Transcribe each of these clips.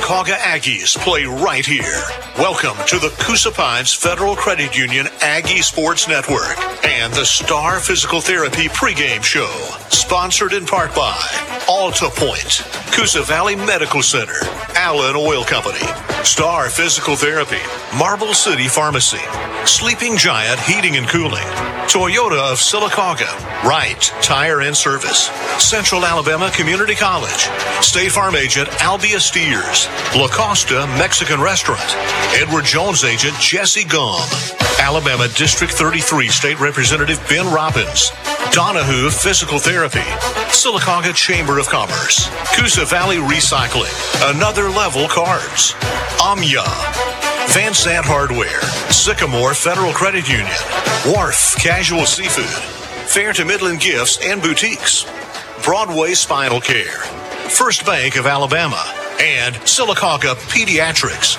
Sylacauga Aggies play right here. Welcome to the Coosa Pines Federal Credit Union Aggie Sports Network and the Star Physical Therapy pregame show. Sponsored in part by Alta Point, Coosa Valley Medical Center, Allen Oil Company, Star Physical Therapy, Marble City Pharmacy, Sleeping Giant Heating and Cooling, Toyota of Sylacauga, Wright Tire and Service, Central Alabama Community College, State Farm agent Albia Steers, La Costa Mexican Restaurant, Edward Jones agent Jesse Gum, Alabama District 33 State Representative Ben Robbins, Donahue Physical Therapy, Sylacauga Chamber of Commerce, Coosa Valley Recycling, Another Level Cards, Amya, Van Sant Hardware, Sycamore Federal Credit Union, Wharf Casual Seafood, Fair to Midland Gifts and Boutiques, Broadway Spinal Care, First Bank of Alabama, and Sylacauga Pediatrics.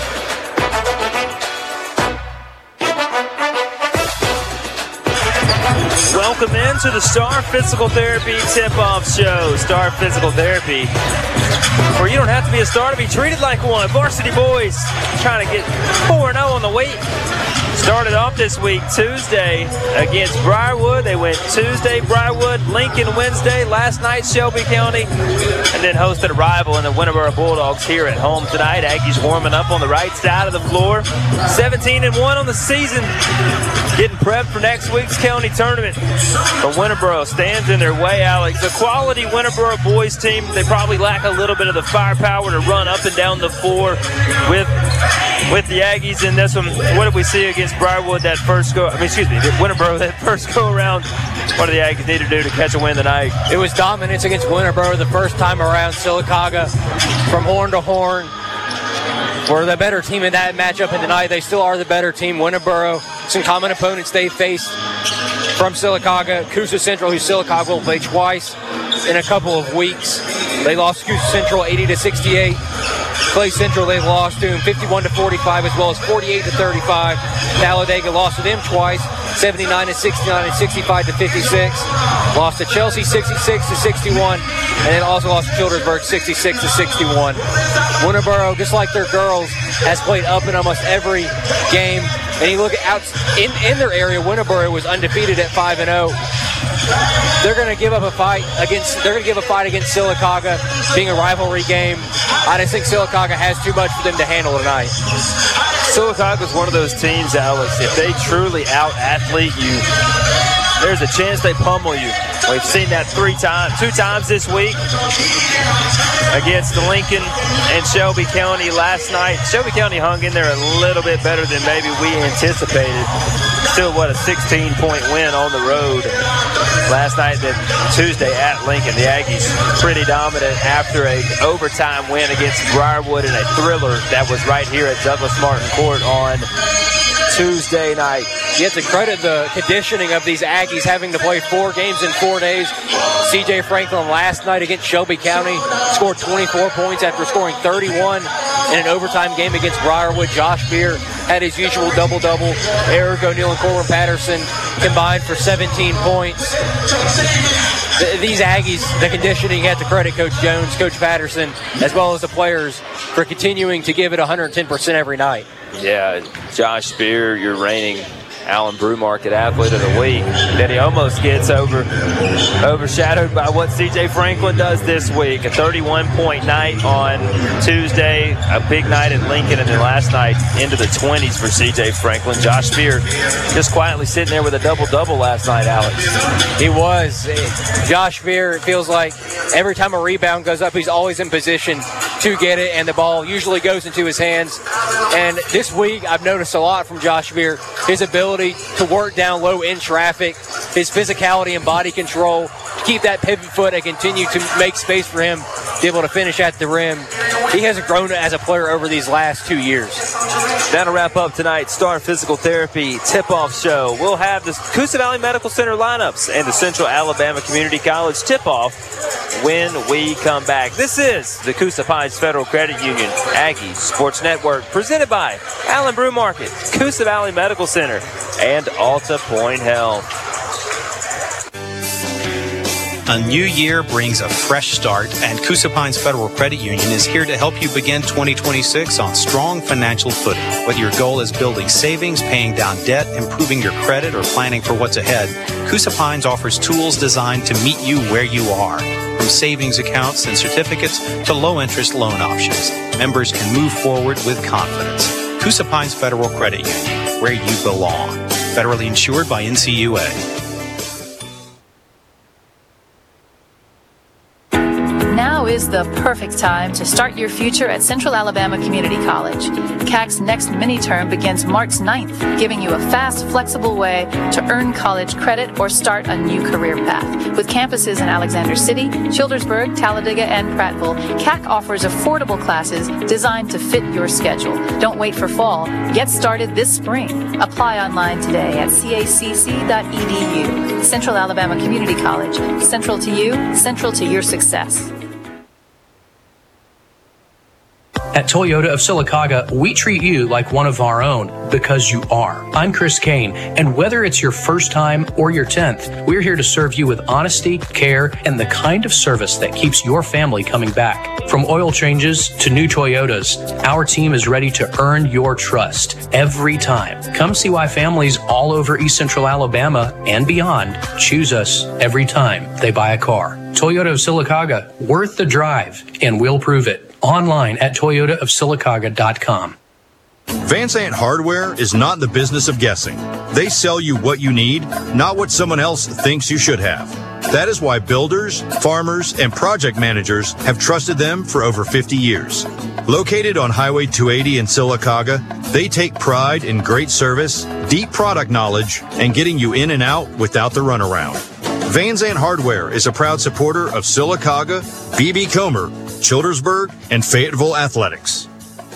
Welcome into the Star Physical Therapy Tip-Off Show. Star Physical Therapy, where you don't have to be a star to be treated like one. Varsity boys trying to get 4-0 on the week. Started off this week Tuesday against Briarwood. They went Tuesday, Briarwood, Lincoln Wednesday, last night Shelby County, and then hosted a rival in the Winterboro Bulldogs here at home tonight. Aggies warming up on the right side of the floor. 17-1 on the season, getting prepped for next week's county tournament. But Winterboro stands in their way, Alex. A quality Winterboro boys team. They probably lack a little bit of the firepower to run up and down the floor with the Aggies in this one. What did we see against Briarwood that first go? Winterboro that first go around. What do the Aggies need to do to catch a win tonight? It was dominance against Winterboro the first time around. Sylacauga from horn to horn were the better team in that matchup, and tonight they still are the better team. Winterboro, some common opponents they faced from Sylacauga. Coosa Central, who Sylacauga will play twice in a couple of weeks. They lost Coosa Central 80-68. Clay Central they lost to 51-45 as well as 48-35. Talladega lost to them twice, 79-69 and 65-56. Lost to Chelsea 66-61, and then also lost to Childersburg 66-61. Winterboro, just like their girls, has played up in almost every game. And you look at out in their area, Winterboro was undefeated at 5-0. They're going to give up a fight against Sylacauga, being a rivalry game. I just think Sylacauga has too much for them to handle tonight. Sylacauga is one of those teams, Alex, if they truly out-athlete you, there's a chance they pummel you. We've seen that two times this week against the Lincoln and Shelby County last night. Shelby County hung in there a little bit better than maybe we anticipated. Still, a 16-point win on the road last night. Then Tuesday at Lincoln, the Aggies pretty dominant after a overtime win against Briarwood in a thriller that was right here at Douglas Martin Court on Tuesday night. You have to credit the conditioning of these Aggies having to play 4 games in 4 days. C.J. Franklin last night against Shelby County scored 24 points after scoring 31 in an overtime game against Briarwood. Josh Beer had his usual double-double. Eric O'Neill and Corbin Patterson combined for 17 points. These Aggies, the conditioning, you have to credit Coach Jones, Coach Patterson, as well as the players for continuing to give it 110% every night. Yeah, Josh Spear, your reigning Allen Brew Market Athlete of the Week. Then he almost gets overshadowed by what C.J. Franklin does this week. A 31-point night on Tuesday, a big night at Lincoln, and then last night into the 20s for C.J. Franklin. Josh Spear just quietly sitting there with a double-double last night, Alex. He was. Josh Spear, it feels like every time a rebound goes up, he's always in position to get it, and the ball usually goes into his hands. And this week, I've noticed a lot from Josh Spear, his ability to work down low in traffic, his physicality and body control, to keep that pivot foot and continue to make space for him to be able to finish at the rim. He has grown as a player over these last 2 years. That'll wrap up tonight's Star Physical Therapy Tip-Off Show. We'll have the Coosa Valley Medical Center lineups and the Central Alabama Community College tip-off when we come back. This is the Coosa Pines Federal Credit Union Aggies Sports Network, presented by Allen Brew Market, Coosa Valley Medical Center, and Alta Point Health. A new year brings a fresh start, and Coosa Pines Federal Credit Union is here to help you begin 2026 on strong financial footing. Whether your goal is building savings, paying down debt, improving your credit, or planning for what's ahead, Coosa Pines offers tools designed to meet you where you are. From savings accounts and certificates to low-interest loan options, members can move forward with confidence. Coosa Pines Federal Credit Union, where you belong. Federally insured by NCUA. Now is the perfect time to start your future at Central Alabama Community College. CAC's next mini-term begins March 9th, giving you a fast, flexible way to earn college credit or start a new career path. With campuses in Alexander City, Childersburg, Talladega, and Prattville, CAC offers affordable classes designed to fit your schedule. Don't wait for fall. Get started this spring. Apply online today at cacc.edu. Central Alabama Community College. Central to you, central to your success. At Toyota of Sylacauga, we treat you like one of our own because you are. I'm Chris Kane, and whether it's your first time or your 10th, we're here to serve you with honesty, care, and the kind of service that keeps your family coming back. From oil changes to new Toyotas, our team is ready to earn your trust every time. Come see why families all over East Central Alabama and beyond choose us every time they buy a car. Toyota of Sylacauga, worth the drive, and we'll prove it. Online at toyotaofsylacauga.com. Van Zandt Hardware is not in the business of guessing. They sell you what you need, not what someone else thinks you should have. That is why builders, farmers, and project managers have trusted them for over 50 years. Located on Highway 280 in Sylacauga, they take pride in great service, deep product knowledge, and getting you in and out without the runaround. Van Zandt Hardware is a proud supporter of Sylacauga, B.B. Comer, Childersburg, and Fayetteville Athletics.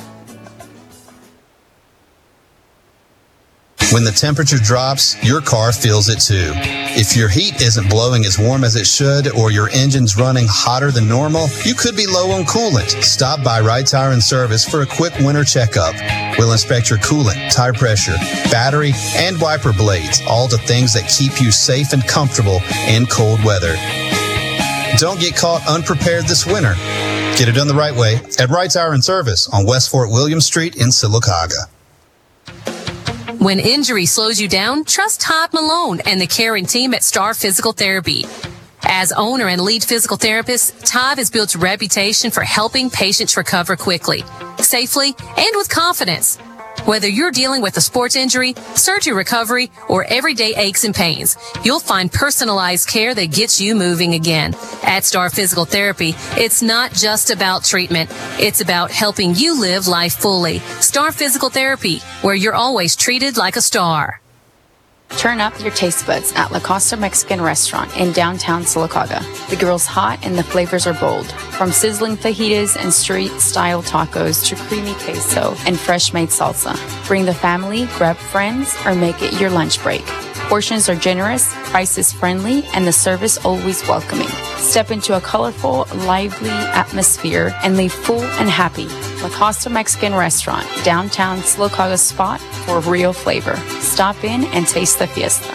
When the temperature drops, your car feels it too. If your heat isn't blowing as warm as it should or your engine's running hotter than normal, you could be low on coolant. Stop by Wright Tire and Service for a quick winter checkup. We'll inspect your coolant, tire pressure, battery, and wiper blades, all the things that keep you safe and comfortable in cold weather. Don't get caught unprepared this winter. Get it done the right way at Wright Tire and Service on West Fort William Street in Sylacauga. When injury slows you down, trust Todd Malone and the caring team at Star Physical Therapy. As owner and lead physical therapist, Todd has built a reputation for helping patients recover quickly, safely, and with confidence. Whether you're dealing with a sports injury, surgery recovery, or everyday aches and pains, you'll find personalized care that gets you moving again. At Star Physical Therapy, it's not just about treatment. It's about helping you live life fully. Star Physical Therapy, where you're always treated like a star. Turn up your taste buds at La Costa Mexican Restaurant in downtown Sylacauga. The grill's hot and the flavors are bold. From sizzling fajitas and street-style tacos to creamy queso and fresh-made salsa. Bring the family, grab friends, or make it your lunch break. Portions are generous, prices friendly, and the service always welcoming. Step into a colorful, lively atmosphere and leave full and happy. La Costa Mexican Restaurant, downtown Sylacauga's spot for real flavor. Stop in and taste the fiesta.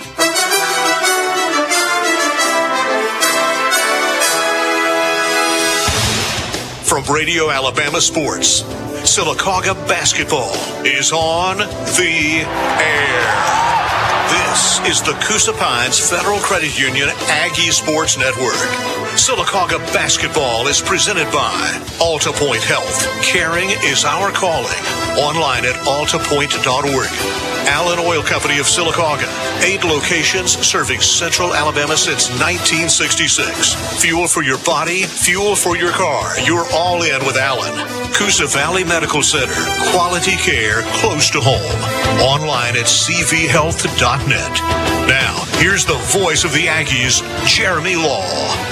From Radio Alabama Sports, Sylacauga basketball is on the air. This is the Coosa Pines Federal Credit Union Aggie Sports Network. Sylacauga basketball is presented by Alta Point Health. Caring is our calling. Online at altapoint.org. Allen Oil Company of Sylacauga. 8 locations serving Central Alabama since 1966. Fuel for your body, fuel for your car. You're all in with Allen. Coosa Valley Medical Center. Quality care close to home. Online at cvhealth.net. Now, here's the voice of the Aggies, Jeremy Law.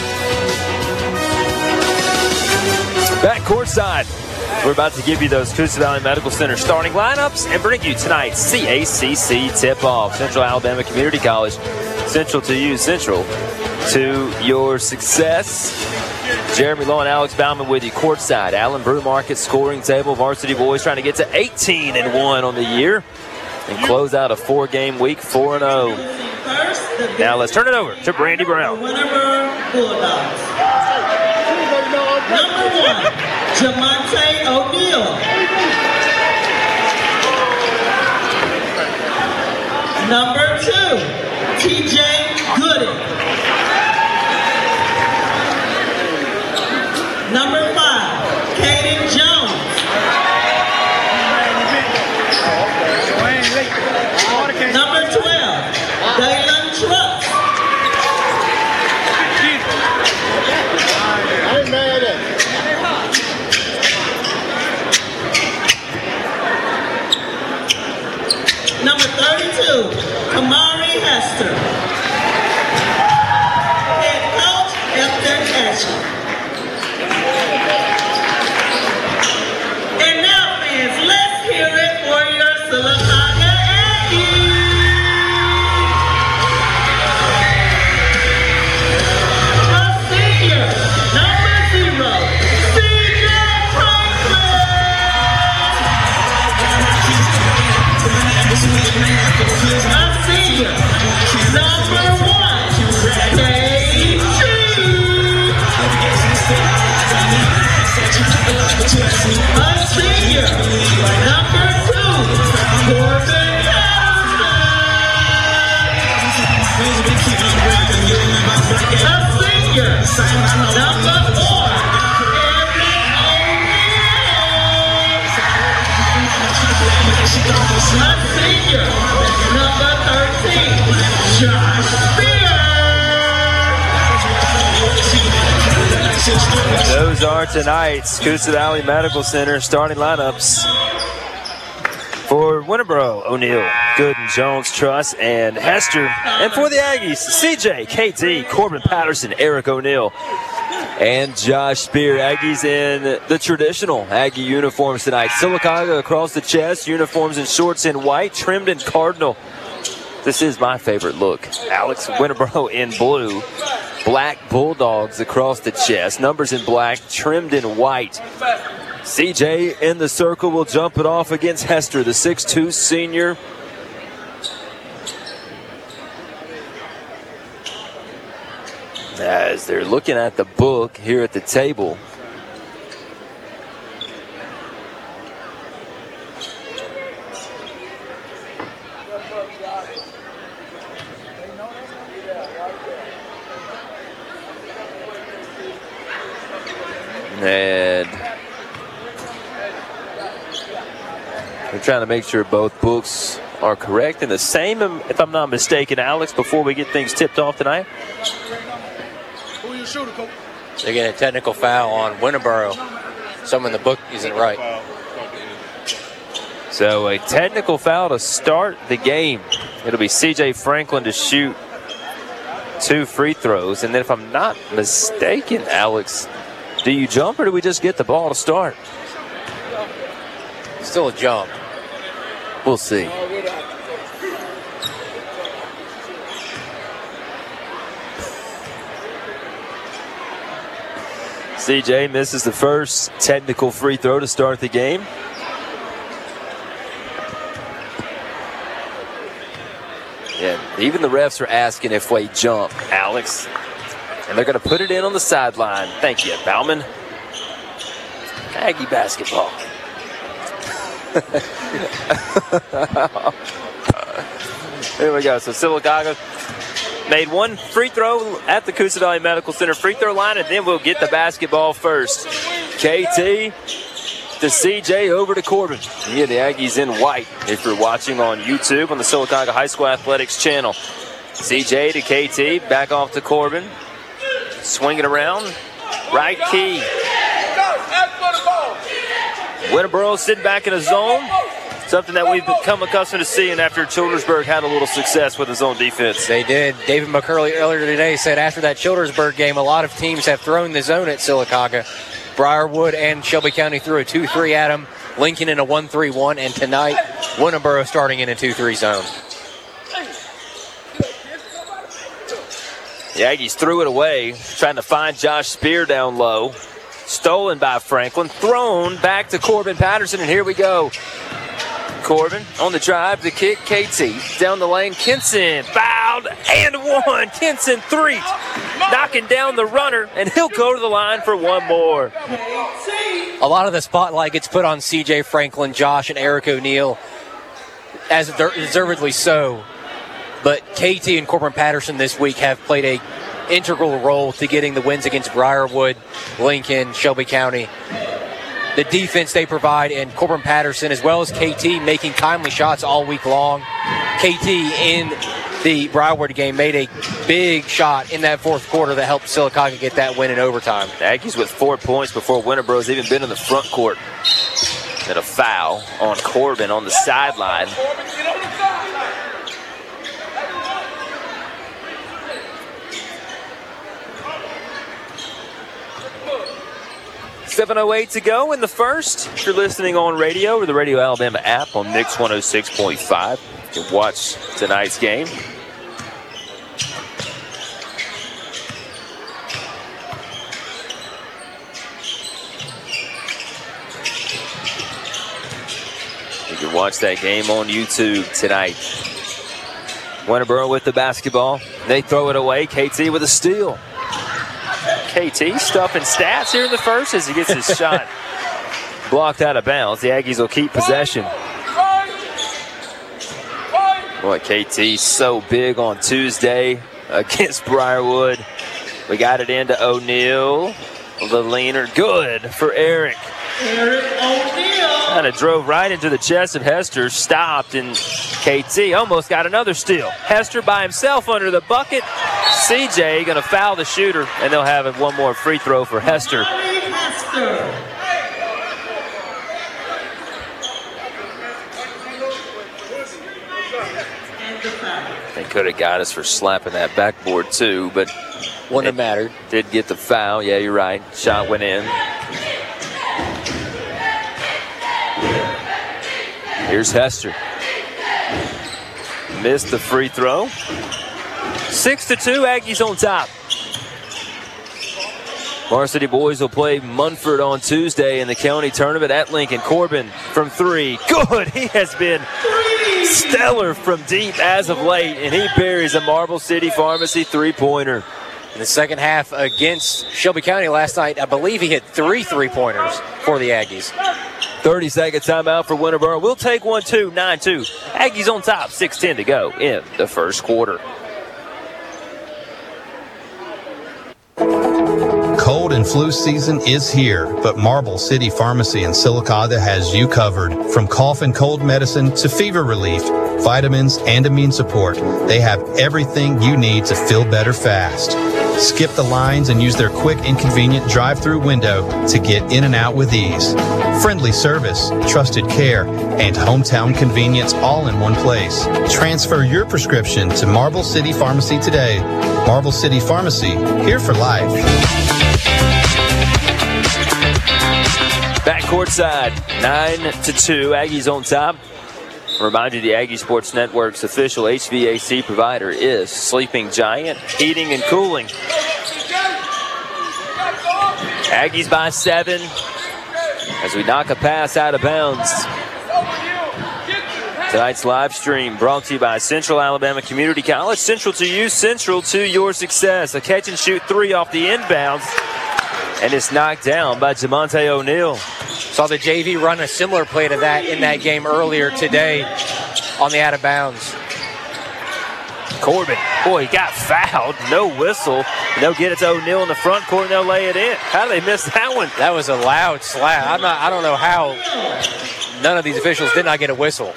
Back courtside. We're about to give you those Coosa Valley Medical Center starting lineups and bring you tonight's CACC tip-off. Central Alabama Community College, central to you, central to your success. Jeremy Law and Alex Bauman with you courtside. Allen Brew Market scoring table. Varsity boys trying to get to 18-1 on the year and close out a 4-game week 4-0. Now let's turn it over to Brandy Brown. Bulldogs. Number 1, Jamonte O'Neal. Number 2, TJ Gooden. Number 5, Caden Jones. Number 12, Daylan Trucks. Number 32, Kamari Hester. Head coach, Elton Ashley. And now, fans, let's hear it for your Sylacauga Aggies. A senior, number 0, CJ Franklin. A senior, number 1, KG. A senior, number 2, Corbin Patterson. A senior, number 4, Evan O'Neal. A senior, number 13, Josh Spear. Those are tonight's Coosa Valley Medical Center starting lineups. For Winterboro, O'Neal, Gooden, Jones, Truss, and Hester. And for the Aggies, CJ, KT, Corbin Patterson, Eric O'Neal, and Josh Spear. Aggies in the traditional Aggie uniforms tonight. Sylacauga across the chest, uniforms and shorts in white, trimmed in cardinal. This is my favorite look. Alex, Winterboro in blue. Black Bulldogs across the chest. Numbers in black, trimmed in white. CJ in the circle will jump it off against Hester, the 6'2 senior. As they're looking at the book here at the table. And we're trying to make sure both books are correct and the same, if I'm not mistaken, Alex, before we get things tipped off tonight. They get a technical foul on Winterboro. Some in the book isn't right. So a technical foul to start the game. It'll be CJ Franklin to shoot 2 free throws. And then if I'm not mistaken, Alex, do you jump or do we just get the ball to start? Still a jump. We'll see. CJ misses the first technical free throw to start the game. Yeah, even the refs are asking if we jump, Alex. And they're going to put it in on the sideline. Thank you, Bauman. Aggie basketball. Here we go. So Sylacauga made 1 free throw at the Coosa Valley Medical Center free throw line, and then we'll get the basketball first. KT to CJ, over to Corbin. Yeah, the Aggies in white if you're watching on YouTube on the Sylacauga High School Athletics channel. CJ to KT, back off to Corbin. Swing it around. Right key. Winterboro sitting back in a zone. Something that we've become accustomed to seeing after Childersburg had a little success with his own defense. They did. David McCurley earlier today said after that Childersburg game, a lot of teams have thrown the zone at Sylacauga. Briarwood and Shelby County threw a 2-3 at them. Lincoln in a 1-3-1. And tonight, Winterboro starting in a 2-3 zone. The Aggies threw it away, trying to find Josh Spear down low. Stolen by Franklin, thrown back to Corbin Patterson, and here we go. Corbin on the drive, the kick, KT down the lane. Kinson fouled and 1. Kinson 3. knocking down the runner, and he'll go to the line for one more. A lot of the spotlight gets put on CJ Franklin, Josh, and Eric O'Neill, as deservedly so. But KT and Corbin Patterson this week have played a integral role to getting the wins against Briarwood, Lincoln, Shelby County. The defense they provide, and Corbin Patterson as well as KT making timely shots all week long. KT in the Briarwood game made a big shot in that fourth quarter that helped Sylacauga get that win in overtime. The Aggies with 4 points before Winterboro's even been in the front court. And a foul on Corbin on the sideline. .708 to go in the first. If you're listening on radio or the Radio Alabama app on Mix 106.5, you can watch tonight's game. You can watch that game on YouTube tonight. Winterboro with the basketball. They throw it away. KT with a steal. KT stuffing stats here in the first as he gets his shot blocked out of bounds. The Aggies will keep possession. Boy, KT's so big on Tuesday against Briarwood. We got it into O'Neill. The leaner, good for Eric. Eric O'Neill. Kind of drove right into the chest of Hester, stopped, and KT almost got another steal. Hester by himself under the bucket. CJ going to foul the shooter, and they'll have one more free throw for Hester. They could have got us for slapping that backboard too, but wouldn't have mattered. Did get the foul. Yeah, you're right. Shot went in. Here's Hester. Missed the free throw. 6-2, Aggies on top. Varsity boys will play Munford on Tuesday in the county tournament at Lincoln. Corbin from three. Good. He has been stellar from deep as of late, and he buries a Marble City Pharmacy three-pointer. In the second half against Shelby County last night, I believe he hit 3 3-pointers for the Aggies. 30-second timeout for Winterboro. We'll take 1-2, 9-2. Aggies on top, 6:10 to go in the first quarter. Cold and flu season is here, but Marble City Pharmacy in Sylacauga has you covered. From cough and cold medicine to fever relief, vitamins, and immune support, they have everything you need to feel better fast. Skip the lines and use their quick and convenient drive-through window to get in and out with ease. Friendly service, trusted care, and hometown convenience all in one place. Transfer your prescription to Marble City Pharmacy today. Marble City Pharmacy, here for life. Back courtside, 9-2, Aggies on top. Remind you, the Aggie Sports Network's official HVAC provider is Sleeping Giant Heating and Cooling. Aggies by 7 as we knock a pass out of bounds. Tonight's live stream brought to you by Central Alabama Community College. Central to you, central to your success. A catch and shoot 3 off the inbounds, and it's knocked down by Jamonte O'Neill. Saw the JV run a similar play to that in that game earlier today on the out of bounds. Corbin, boy, he got fouled. No whistle. They'll get it to O'Neill in the front court, and they'll lay it in. How did they miss that one? That was a loud slap. I don't know how none of these officials did not get a whistle.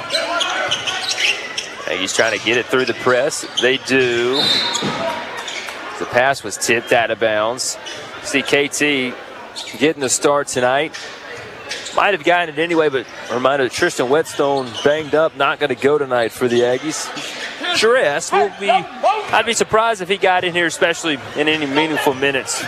He's trying to get it through the press. They do. The pass was tipped out of bounds. See KT getting the start tonight. Might have gotten it anyway, but reminded Tristan Whetstone banged up, not going to go tonight for the Aggies. Jerez I'd be surprised if he got in here, especially in any meaningful minutes.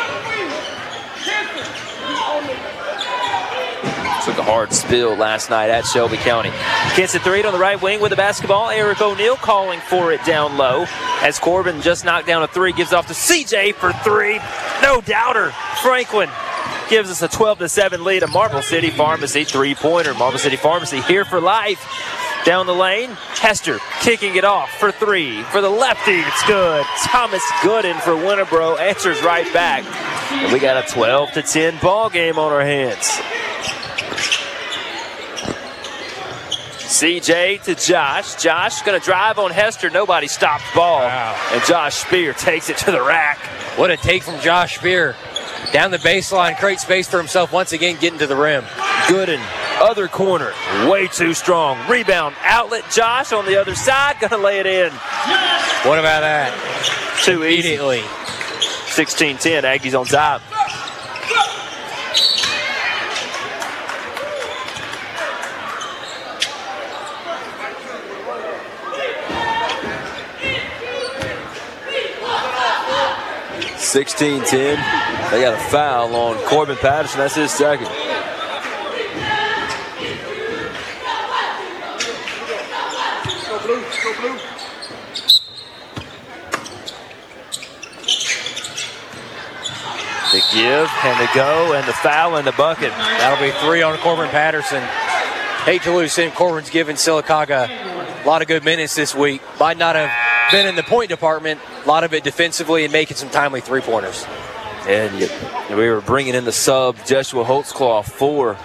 Took a hard spill last night at Shelby County. Kinston 3 on the right wing with the basketball. Eric O'Neill calling for it down low as Corbin just knocked down a 3, gives off to CJ for 3. No doubter. Franklin gives us a 12-7 lead. A Marble City Pharmacy three-pointer. Marble City Pharmacy here for life. Down the lane, Hester kicking it off for three. For the lefty, it's good. Thomas Gooden for Winterboro answers right back. And we got a 12-10 ball game on our hands. CJ to Josh. Josh going to drive on Hester. Nobody stops ball. Wow. And Josh Spear takes it to the rack. What a take from Josh Spear. Down the baseline, create space for himself once again, getting to the rim. Gooden, other corner, way too strong. Rebound, outlet, Josh on the other side, gonna lay it in. What about that? Too Immediately. 16-10, Aggies on top. They got a foul on Corbin Patterson. That's his second. The give and the go and the foul and the bucket. That'll be 3 on Corbin Patterson. Hate to lose him. Corbin's given Sylacauga a lot of good minutes this week. Might not have been in the point department, a lot of it defensively and making some timely three-pointers. And we were bringing in the sub, Joshua Holtzclaw, 4.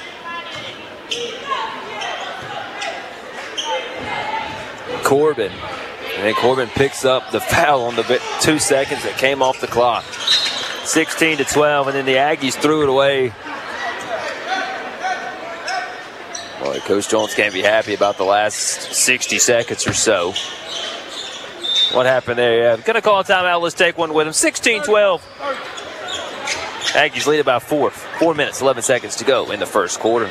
Corbin. And then Corbin picks up the foul on the 2 seconds that came off the clock. 16-12, and then the Aggies threw it away. Boy, Coach Jones can't be happy about the last 60 seconds or so. What happened there? Yeah, going to call a timeout. Let's take one with him. 16-12. Aggies lead about 4 minutes, 11 seconds to go in the first quarter.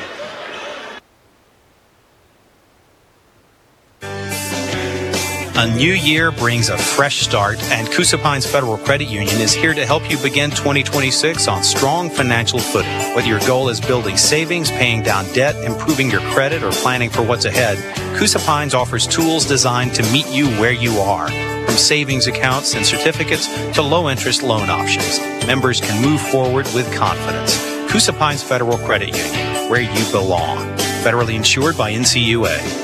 A new year brings a fresh start, and Coosa Pines Federal Credit Union is here to help you begin 2026 on strong financial footing. Whether your goal is building savings, paying down debt, improving your credit, or planning for what's ahead, Coosa Pines offers tools designed to meet you where you are. From savings accounts and certificates to low-interest loan options, members can move forward with confidence. Coosa Pines Federal Credit Union, where you belong. Federally insured by NCUA.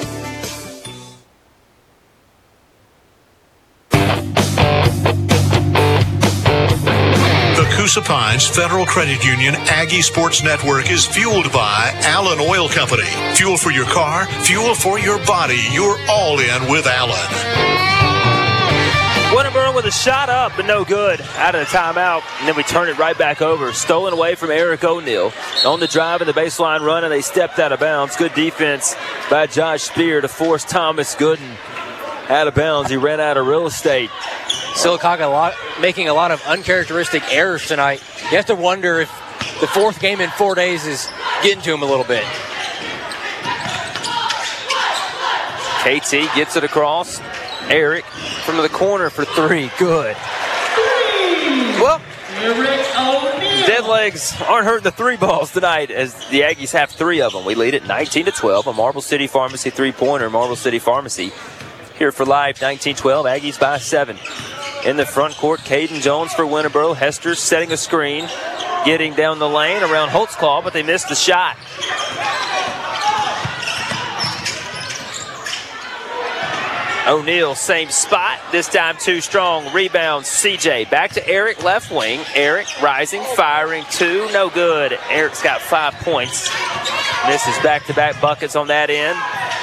Coosa Pines Federal Credit Union Aggie Sports Network is fueled by Allen Oil Company. Fuel for your car, fuel for your body. You're all in with Allen. Winterboro with a shot up, but no good. Out of the timeout, and then we turn it right back over. Stolen away from Eric O'Neill. On the drive and the baseline run, and they stepped out of bounds. Good defense by Josh Spear to force Thomas Gooden out of bounds. He ran out of real estate. Sylacauga making a lot of uncharacteristic errors tonight. You have to wonder if the 4th game in 4 days is getting to him a little bit. KT gets it across. Eric from the corner for 3. Good. Well, dead legs aren't hurting the 3 balls tonight as the Aggies have 3 of them. We lead it 19-12. A Marble City Pharmacy 3-pointer. Marble City Pharmacy here for life. 19-12. Aggies by 7. In the front court, Caden Jones for Winterboro. Hester setting a screen, getting down the lane around Holtzclaw, but they missed the shot. O'Neal, same spot, this time too strong. Rebound, CJ. Back to Eric, left wing. Eric rising, firing 2, no good. Eric's got 5 points. Misses back-to-back buckets on that end.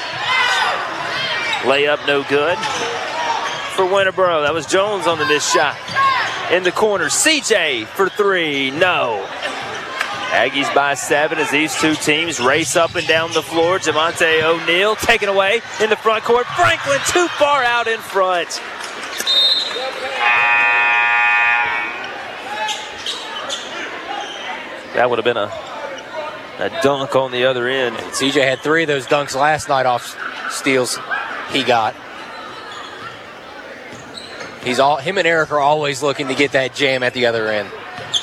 Layup, no good. For Winterboro, that was Jones on the missed shot. In the corner, CJ for 3, no. Aggies by 7 as these two teams race up and down the floor. Jamonte O'Neal taken away in the front court. Franklin too far out in front. That would have been a dunk on the other end. CJ had 3 of those dunks last night off steals he got. Him and Eric are always looking to get that jam at the other end.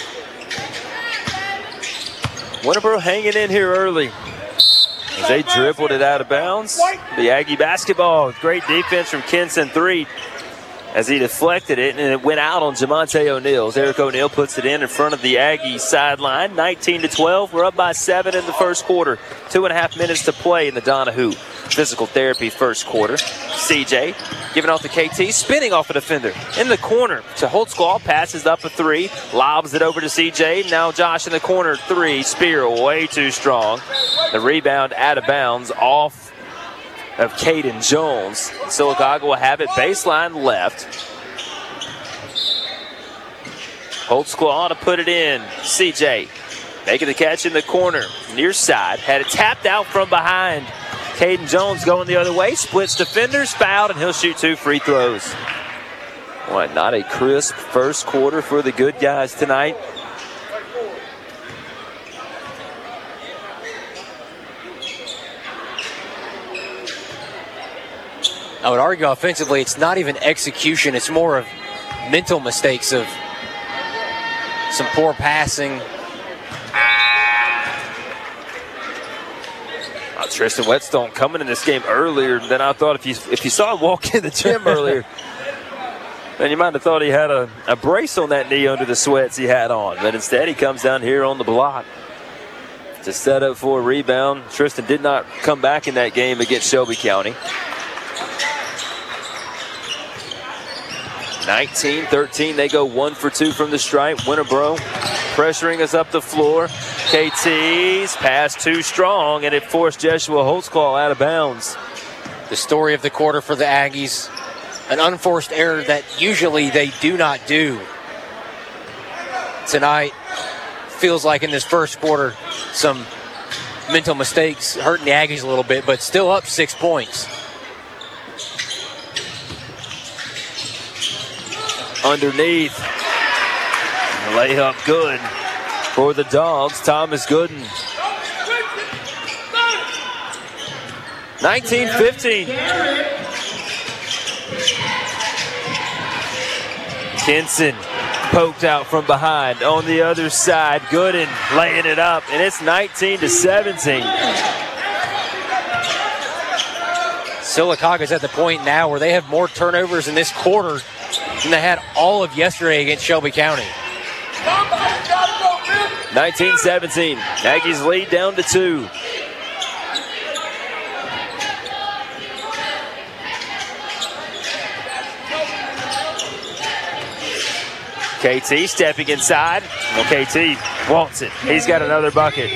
Winterboro hanging in here early as they dribbled it out of bounds. The Aggie basketball, great defense from Kenson 3 as he deflected it, and it went out on Jamonte O'Neal. As Eric O'Neal puts it in front of the Aggie sideline. 19-12. We're up by 7 in the first quarter. 2.5 minutes to play in the Donahue Physical Therapy first quarter. CJ giving off to KT, spinning off a defender in the corner to Holtzclaw, passes up a three, lobs it over to CJ. Now Josh in the corner, three. Spear way too strong. The rebound out of bounds off of Caden Jones. Sylacauga will have it baseline left. Holtzclaw to put it in. CJ making the catch in the corner, near side. Had it tapped out from behind. Caden Jones going the other way, splits defenders, fouled, and he'll shoot 2 free throws. What, not a crisp first quarter for the good guys tonight. I would argue offensively, it's not even execution. It's more of mental mistakes of some poor passing. Tristan Whetstone coming in this game earlier than I thought. If you saw him walk in the gym earlier, then you might have thought he had a brace on that knee under the sweats he had on. But instead, he comes down here on the block to set up for a rebound. Tristan did not come back in that game against Shelby County. 19-13, they go 1 for 2 from the stripe. Winterboro pressuring us up the floor. KT's pass too strong, and it forced Joshua Holtzclaw out of bounds. The story of the quarter for the Aggies, an unforced error that usually they do not do. Tonight, feels like in this first quarter, some mental mistakes hurting the Aggies a little bit, but still up 6 points. Underneath, layup good for the Dogs. Thomas Gooden. 19-15. Kinson poked out from behind on the other side. Gooden laying it up, and it's 19-17. Sylacauga's at the point now where they have more turnovers in this quarter than they had all of yesterday against Shelby County. 19-17. Aggies lead down to 2. KT stepping inside. Well, KT wants it. He's got another bucket.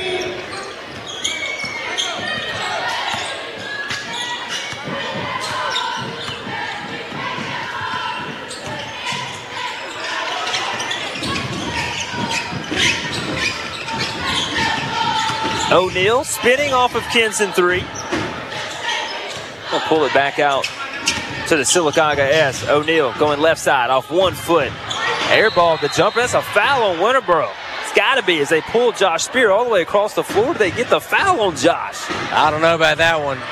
O'Neal spinning off of Kinson 3. We'll pull it back out to the Sylacauga S. O'Neal going left side off 1 foot. Air ball the jumper. That's a foul on Winterboro. It's got to be as they pull Josh Spear all the way across the floor. They get the foul on Josh. I don't know about that one.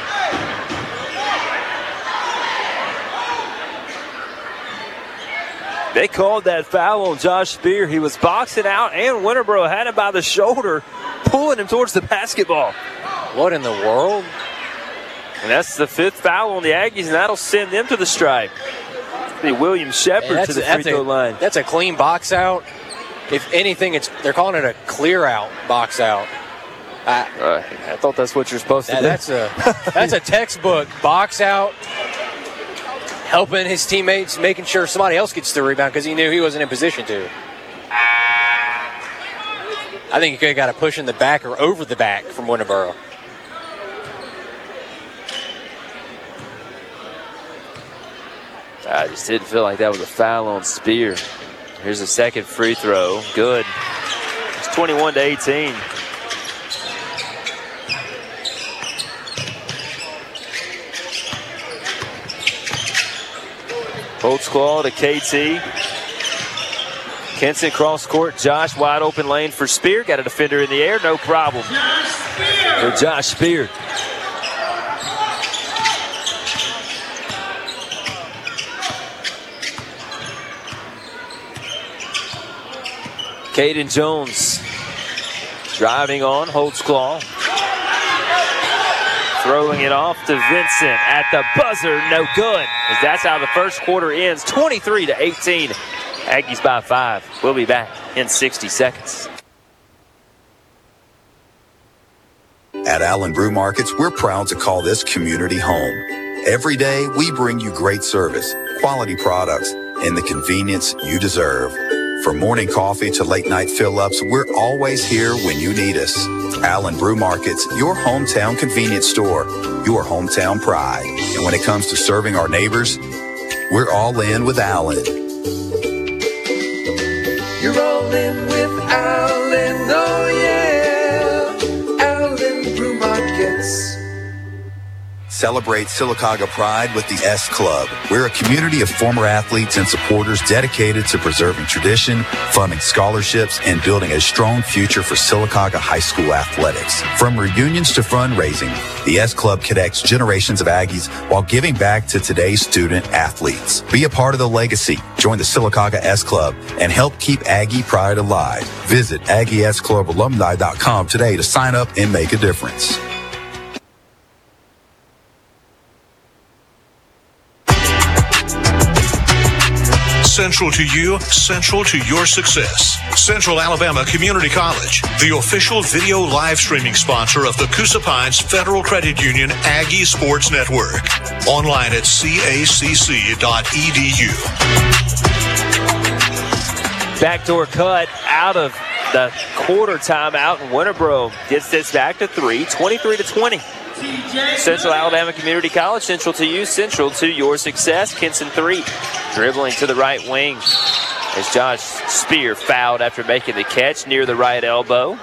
They called that foul on Josh Spear. He was boxing out, and Winterboro had him by the shoulder, pulling him towards the basketball. What in the world? And that's the 5th foul on the Aggies, and that'll send them to the stripe. The William Shepard to the free throw line. That's a clean box out. If anything, they're calling it a clear out box out. I thought that's what you're supposed to do. That's a textbook box out. Helping his teammates, making sure somebody else gets the rebound because he knew he wasn't in position to. I think he could have got a push in the back or over the back from Winterboro. I just didn't feel like that was a foul on Spear. Here's a second free throw. Good. It's 21-18. Holtzclaw to KT. Kinson cross court. Josh wide open lane for Spear. Got a defender in the air. No problem for Josh Spear. Caden Jones driving on. Holtzclaw throwing it off to Vincent at the buzzer. No good. As that's how the first quarter ends. 23-18. Aggies by 5. We'll be back in 60 seconds. At Allen Brew Markets, we're proud to call this community home. Every day, we bring you great service, quality products, and the convenience you deserve. From morning coffee to late night fill-ups, we're always here when you need us. Allen Brew Markets, your hometown convenience store, your hometown pride. And when it comes to serving our neighbors, we're all in with Allen. You're all in with Allen, oh yeah, Allen Brew Markets. Celebrate Sylacauga pride with the S Club. We're a community of former athletes and supporters dedicated to preserving tradition, funding scholarships, and building a strong future for Sylacauga High School athletics. From reunions to fundraising, the S Club connects generations of Aggies while giving back to today's student athletes. Be a part of the legacy. Join the Sylacauga S Club and help keep Aggie pride alive. Visit AggieSClubAlumni.com today to sign up and make a difference. Central to you, central to your success. Central Alabama Community College, the official video live streaming sponsor of the Coosa Pines Federal Credit Union Aggie Sports Network. Online at cacc.edu. Backdoor cut out of the quarter timeout, and Winterboro gets this back to 3, 23-20. Central Alabama Community College, central to you, central to your success. Kinson 3, dribbling to the right wing as Josh Spear fouled after making the catch near the right elbow.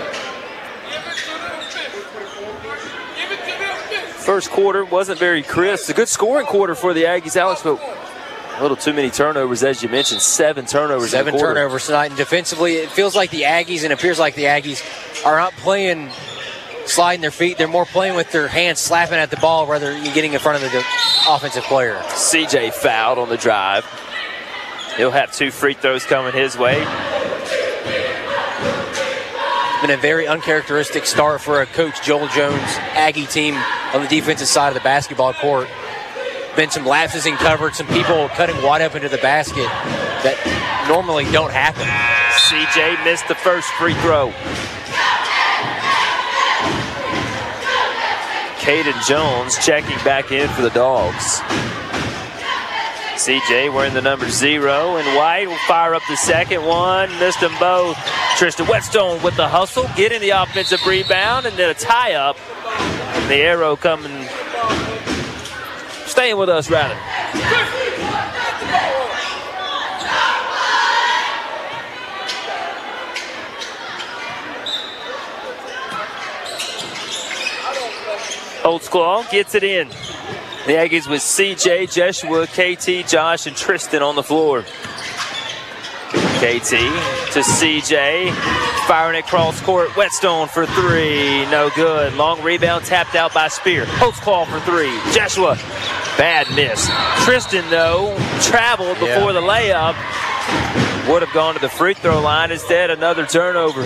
First quarter wasn't very crisp. A good scoring quarter for the Aggies, Alex, but a little too many turnovers, as you mentioned. 7 turnovers. 7 turnovers tonight. And defensively, it feels like the Aggies, and it appears like the Aggies are not playing sliding their feet. They're more playing with their hands, slapping at the ball rather than getting in front of the offensive player. CJ fouled on the drive. He'll have 2 free throws coming his way. It's been a very uncharacteristic start for a coach Joel Jones Aggie team on the defensive side of the basketball court. Been some lapses in coverage, some people cutting wide up into the basket that normally don't happen. CJ missed the first free throw. Caden Jones checking back in for the Dogs. CJ wearing the number 0, and White will fire up the second one. Missed them both. Tristan Whetstone with the hustle, getting the offensive rebound, and then a tie-up. And the arrow coming, staying with us, rather. Holtzclaw gets it in. The Aggies with CJ, Jeshua, KT, Josh, and Tristan on the floor. KT to CJ, firing it cross court. Whetstone for 3, no good. Long rebound tapped out by Spear. Holtzclaw for 3. Jeshua, bad miss. Tristan, though, traveled before the layup. Would have gone to the free throw line. Instead, another turnover.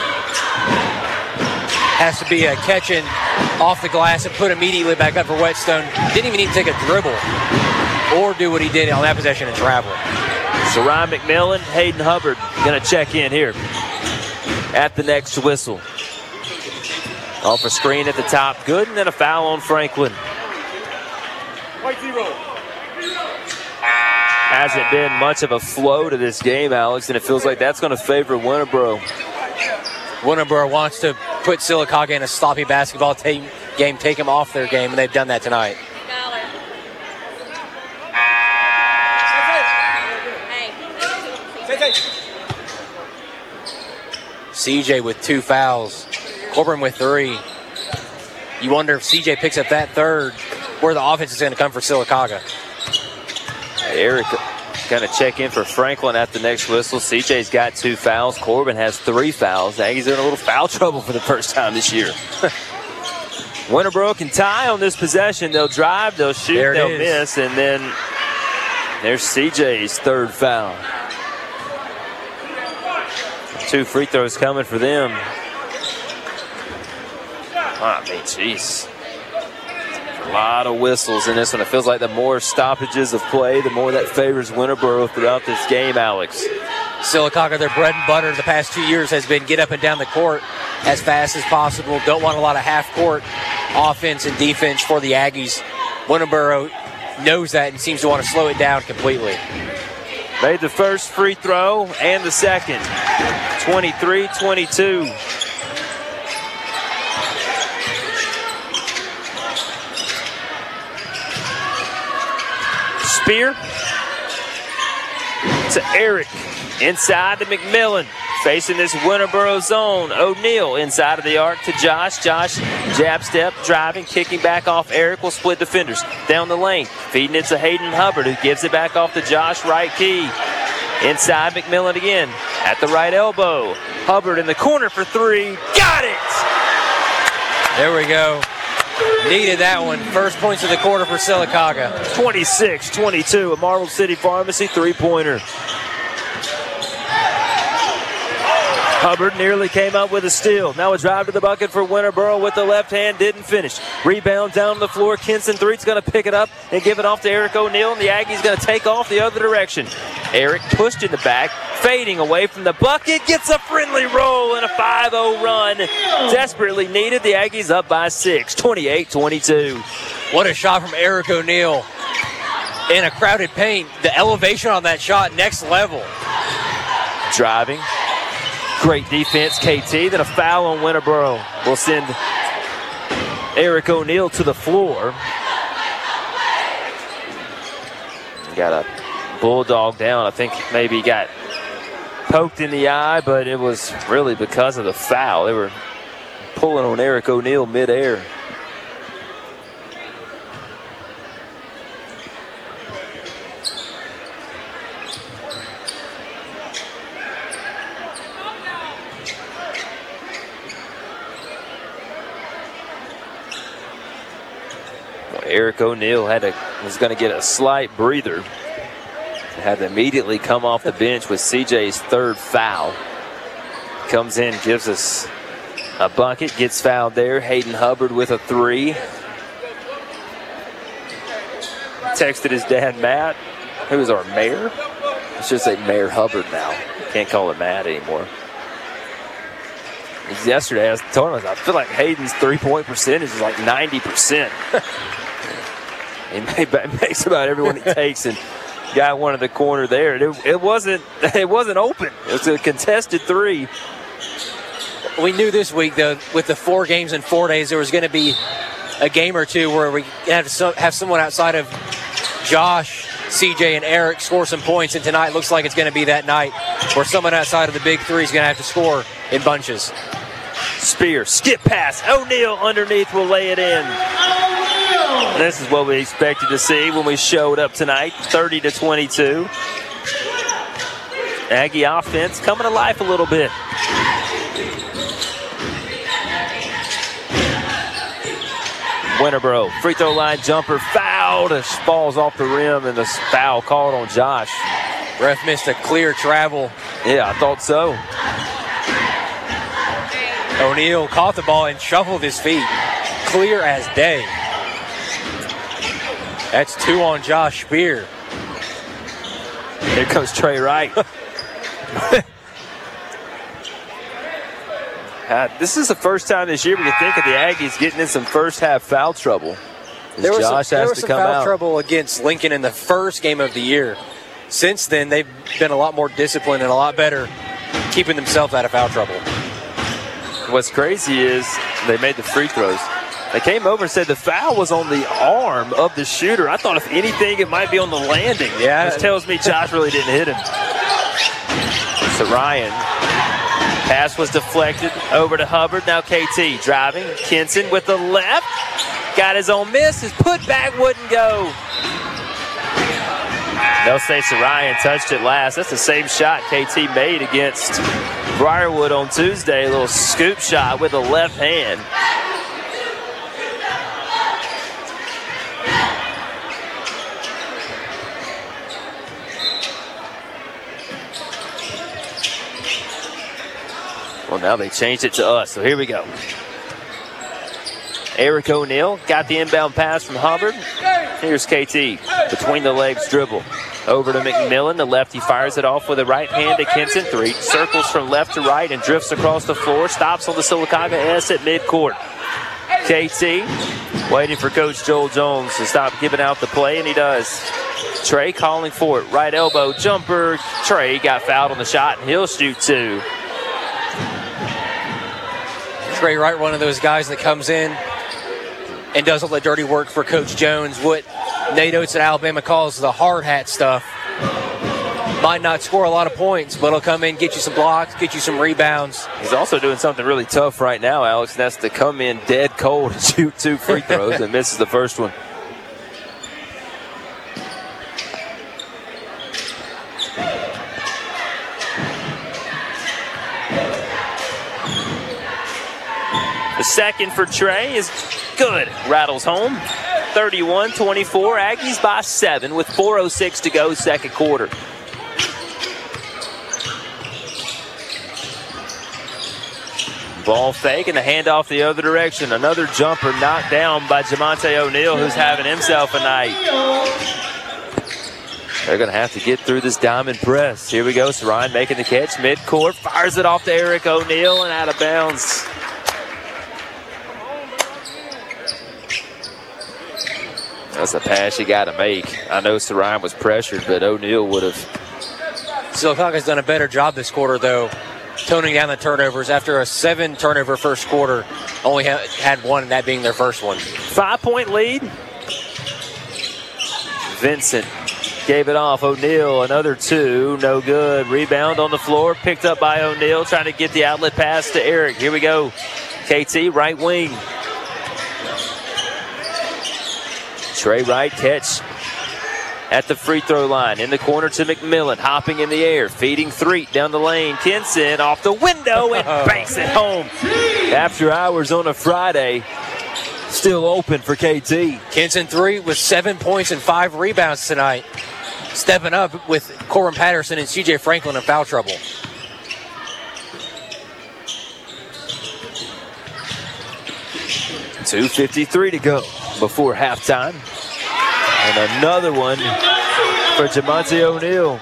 Has to be a catching off the glass and put immediately back up for Whetstone. Didn't even need to take a dribble or do what he did on that possession and travel. So Ryan McMillan, Hayden Hubbard going to check in here at the next whistle. Off a screen at the top, good, and then a foul on Franklin. Hasn't been much of a flow to this game, Alex, and it feels like that's going to favor Winterboro. Winterboro wants to put Sylacauga in a sloppy basketball game, take them off their game, and they've done that tonight. CJ with 2 fouls. Corbin with 3. You wonder if CJ picks up that third, where the offense is going to come for Sylacauga. Eric going to check in for Franklin at the next whistle. CJ's got 2 fouls. Corbin has 3 fouls. The Aggies are in a little foul trouble for the first time this year. Winterboro can tie on this possession. They'll drive, they'll shoot, they'll miss, and then there's CJ's 3rd foul. 2 free throws coming for them. I mean, jeez. A lot of whistles in this one. It feels like the more stoppages of play, the more that favors Winterboro throughout this game, Alex. Sylacauga, their bread and butter the past 2 years has been get up and down the court, as fast as possible. Don't want a lot of half-court offense and defense for the Aggies. Winterboro knows that and seems to want to slow it down completely. Made the first free throw and the second. 23-22. Spear to Eric. Inside to McMillan. Facing this Winterboro zone. O'Neal inside of the arc to Josh. Josh, jab step, driving, kicking back off Eric. Will split defenders. Down the lane. Feeding it to Hayden Hubbard, who gives it back off to Josh, right key. Inside McMillan again. At the right elbow. Hubbard in the corner for three. Got it! There we go. Needed that one. First points of the quarter for Sylacauga. 26-22 at Marble City Pharmacy, three-pointer. Hubbard nearly came up with a steal. Now a drive to the bucket for Winterboro with the left hand. Didn't finish. Rebound down the floor. Kinson Threet's going to pick it up and give it off to Eric O'Neal. And the Aggies going to take off the other direction. Eric pushed in the back. Fading away from the bucket. Gets a friendly roll and a 5-0 run. Desperately needed. The Aggies up by 6. 28-22. What a shot from Eric O'Neal. In a crowded paint. The elevation on that shot, next level. Driving. Great defense, KT. Then a foul on Winterboro will send Eric O'Neal to the floor. Got a bulldog down. I think maybe he got poked in the eye, but it was really because of the foul. They were pulling on Eric O'Neal midair. Eric O'Neal was going to get a slight breather. Had to immediately come off the bench with CJ's third foul. Comes in, gives us a bucket, gets fouled there. Hayden Hubbard with a three. Texted his dad, Matt, who is our mayor. I should say Mayor Hubbard now. Can't call him Matt anymore. Yesterday, I was telling him, I feel like Hayden's three-point percentage is like 90%. He makes about everyone he takes and got one in the corner there. It wasn't open. It was a contested three. We knew this week, though, with the 4 games in 4 days, there was going to be a game or two where we have someone outside of Josh, CJ, and Eric score some points. And tonight looks like it's going to be that night where someone outside of the big three is going to have to score in bunches. Spear, skip pass. O'Neal underneath will lay it in. This is what we expected to see when we showed up tonight, 30-22. Aggie offense coming to life a little bit. Winterboro, free throw line jumper, fouled. It falls off the rim, and the foul called on Josh. Ref missed a clear travel. Yeah, I thought so. O'Neal caught the ball and shuffled his feet. Clear as day. That's 2 on Josh Spear. Here comes Trey Wright. This is the first time this year we can think of the Aggies getting in some first half foul trouble. There was some foul trouble against Lincoln in the first game of the year. Since then, they've been a lot more disciplined and a lot better keeping themselves out of foul trouble. What's crazy is they made the free throws. They came over and said the foul was on the arm of the shooter. I thought if anything, it might be on the landing. Yeah. Which tells me Josh really didn't hit him. So Ryan. Pass was deflected over to Hubbard. Now KT driving. Kinson with the left. Got his own miss. His putback wouldn't go. They'll say Sarian touched it last. That's the same shot KT made against Briarwood on Tuesday. A little scoop shot with the left hand. Well, now they changed it to us, so here we go. Eric O'Neal got the inbound pass from Hubbard. Here's KT. Between the legs dribble. Over to McMillan. The lefty fires it off with a right hand to Kenson. 3. Circles from left to right and drifts across the floor. Stops on the Sylacauga S at midcourt. KT waiting for Coach Joel Jones to stop giving out the play, and he does. Trey calling for it. Right elbow jumper. Trey got fouled on the shot, and he'll shoot 2. Trey Wright, one of those guys that comes in and does all the dirty work for Coach Jones. What Nate Oates at Alabama calls the hard hat stuff. Might not score a lot of points, but he'll come in, get you some blocks, get you some rebounds. He's also doing something really tough right now, Alex, and that's to come in dead cold and shoot 2 free throws and misses the first one. The second for Trey is good. Rattles home. 31-24. Aggies by 7 with 4:06 to go, second quarter. Ball fake and the handoff the other direction. Another jumper knocked down by Jamonte O'Neal, who's having himself a night. They're going to have to get through this diamond press. Here we go. Saran making the catch. Midcourt. Fires it off to Eric O'Neal and out of bounds. That's a pass you got to make. I know Saran was pressured, but O'Neal would have. Sylacauga's done a better job this quarter, though, toning down the turnovers. After a 7-turnover first quarter, only had 1, and that being their first one. 5-point lead. Vincent gave it off. O'Neal, another 2, no good. Rebound on the floor, picked up by O'Neal, trying to get the outlet pass to Eric. Here we go. KT, right wing. Trey Wright catch at the free throw line. In the corner to McMillan, hopping in the air, feeding 3 down the lane. Kenson off the window and banks it home. After hours on a Friday, still open for KT. Kenson 3 with 7 points and 5 rebounds tonight. Stepping up with Corbin Patterson and CJ Franklin in foul trouble. $2:53 to go before halftime. And another one for Jamonte O'Neal.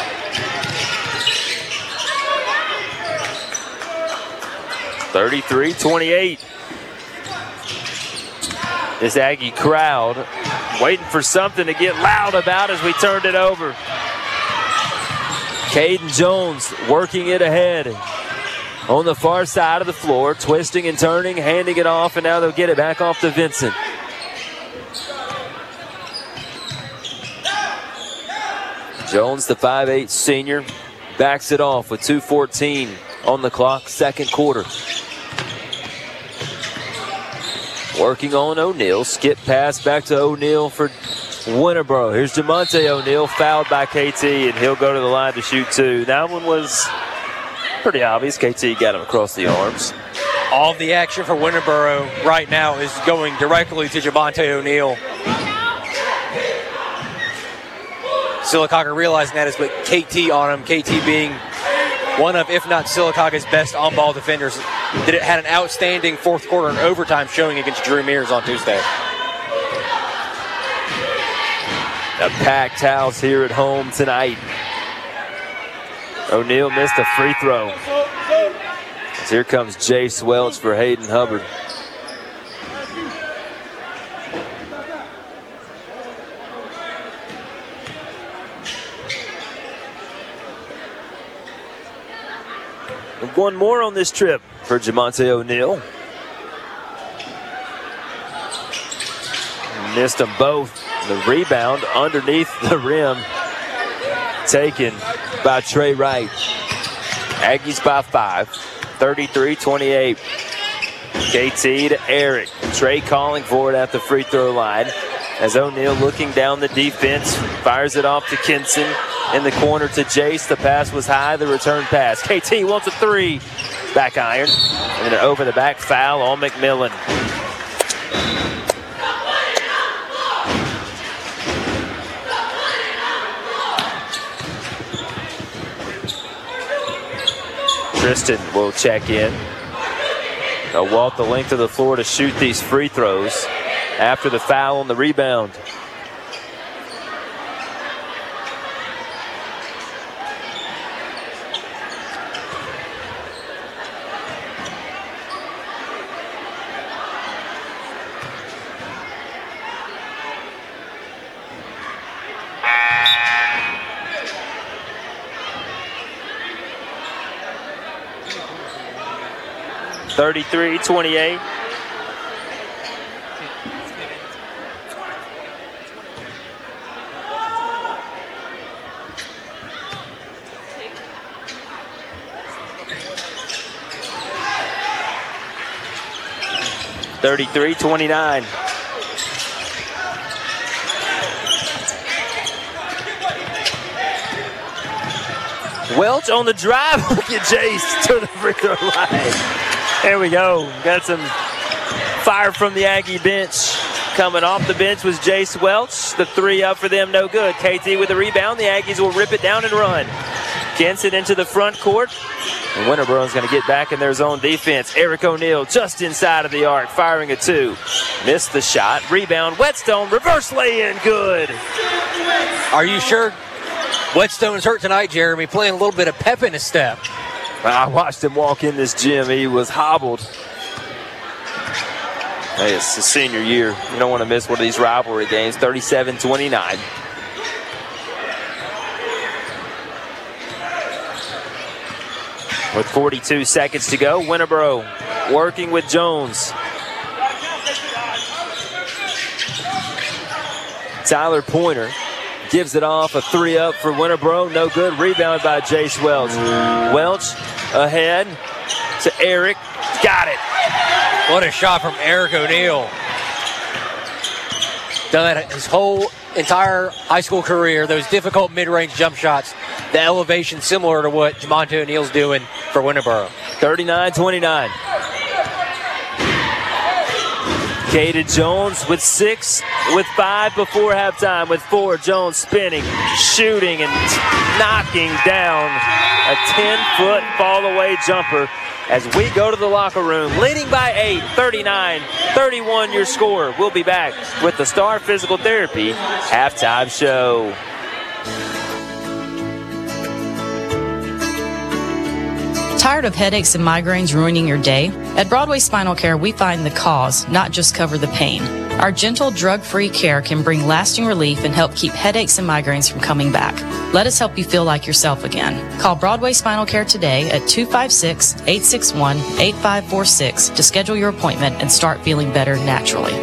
$33-28. This Aggie crowd waiting for something to get loud about as we turned it over. Caden Jones working it ahead on the far side of the floor, twisting and turning, handing it off, and now they'll get it back off to Vincent. Jones, the 5'8" senior, backs it off with 2:14 on the clock, second quarter. Working on O'Neal, skip pass back to O'Neal for Winterboro. Here's Jamonte O'Neal, fouled by KT, and he'll go to the line to shoot 2. That one was pretty obvious. KT got him across the arms. All of the action for Winterboro right now is going directly to Jamonte O'Neal. Sylacauga realizing that has put KT on him. KT being one of, if not Sylacauga's best on-ball defenders. Had an outstanding fourth quarter and overtime showing against Drew Mears on Tuesday. A packed house here at home tonight. O'Neal missed a free throw. As here comes Jace Welch for Hayden Hubbard. One more on this trip for Jamonte O'Neal. Missed them both. The rebound underneath the rim, taken by Trey Wright. Aggies by 5, 33-28. KT to Eric. Trey calling for it at the free throw line. As O'Neal looking down the defense, fires it off to Kenson. In the corner to Jace. The pass was high. The return pass. KT wants a 3. Back iron. And an over the back foul on McMillan. Tristan will check in. They'll walk the length of the floor to shoot these free throws after the foul on the rebound. 33-28. (33-29). Welch on the drive. Look at Jace to the free throw line. There we go. Got some fire from the Aggie bench. Coming off the bench was Jace Welch. The three up for them, no good. KT with the rebound. The Aggies will rip it down and run. Jensen into the front court. And Winterboro's going to get back in their zone defense. Eric O'Neal just inside of the arc, firing a two. Missed the shot. Rebound. Whetstone. Reverse lay-in. Good. Are you sure Whetstone's hurt tonight, Jeremy? Playing a little bit of pep in his step. I watched him walk in this gym. He was hobbled. Hey, it's his senior year. You don't want to miss one of these rivalry games. 37-29. With 42 seconds to go, Winterboro working with Jones. Tyler Pointer gives it off, a three up for Winterboro. No good. Rebound by Jace Welch. Welch ahead to Eric. Got it. What a shot from Eric O'Neal. Done that his whole entire high school career. Those difficult mid-range jump shots. The elevation similar to what Jamonte O'Neal's doing for Winterboro. 39-29. Kaden Jones with 6, with 5 before halftime, with 4. Jones spinning, shooting, and knocking down a 10-foot fall-away jumper as we go to the locker room. Leading by 8, 39-31 your score. We'll be back with the Star Physical Therapy halftime show. Tired of headaches and migraines ruining your day? At Broadway Spinal Care, we find the cause, not just cover the pain. Our gentle, drug-free care can bring lasting relief and help keep headaches and migraines from coming back. Let us help you feel like yourself again. Call Broadway Spinal Care today at 256-861-8546 to schedule your appointment and start feeling better naturally.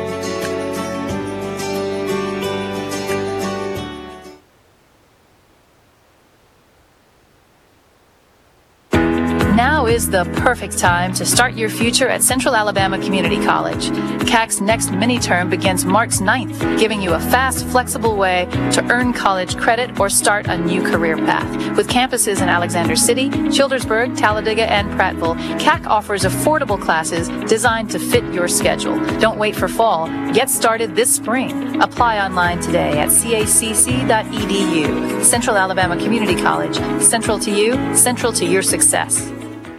Now is the perfect time to start your future at Central Alabama Community College. CAC's next mini-term begins March 9th, giving you a fast, flexible way to earn college credit or start a new career path. With campuses in Alexander City, Childersburg, Talladega, and Prattville, CAC offers affordable classes designed to fit your schedule. Don't wait for fall. Get started this spring. Apply online today at cacc.edu. Central Alabama Community College. Central to you, central to your success.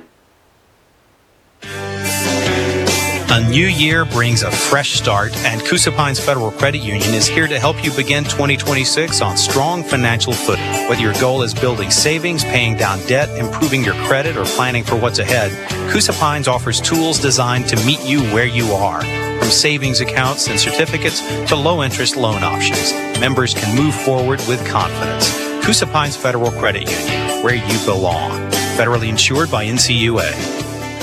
A new year brings a fresh start, and Coosa Pines Federal Credit Union is here to help you begin 2026 on strong financial footing. Whether your goal is building savings, paying down debt, improving your credit, or planning for what's ahead, Coosa Pines offers tools designed to meet you where you are. From savings accounts and certificates to low-interest loan options, members can move forward with confidence. Coosa Pines Federal Credit Union, where you belong. Federally insured by NCUA.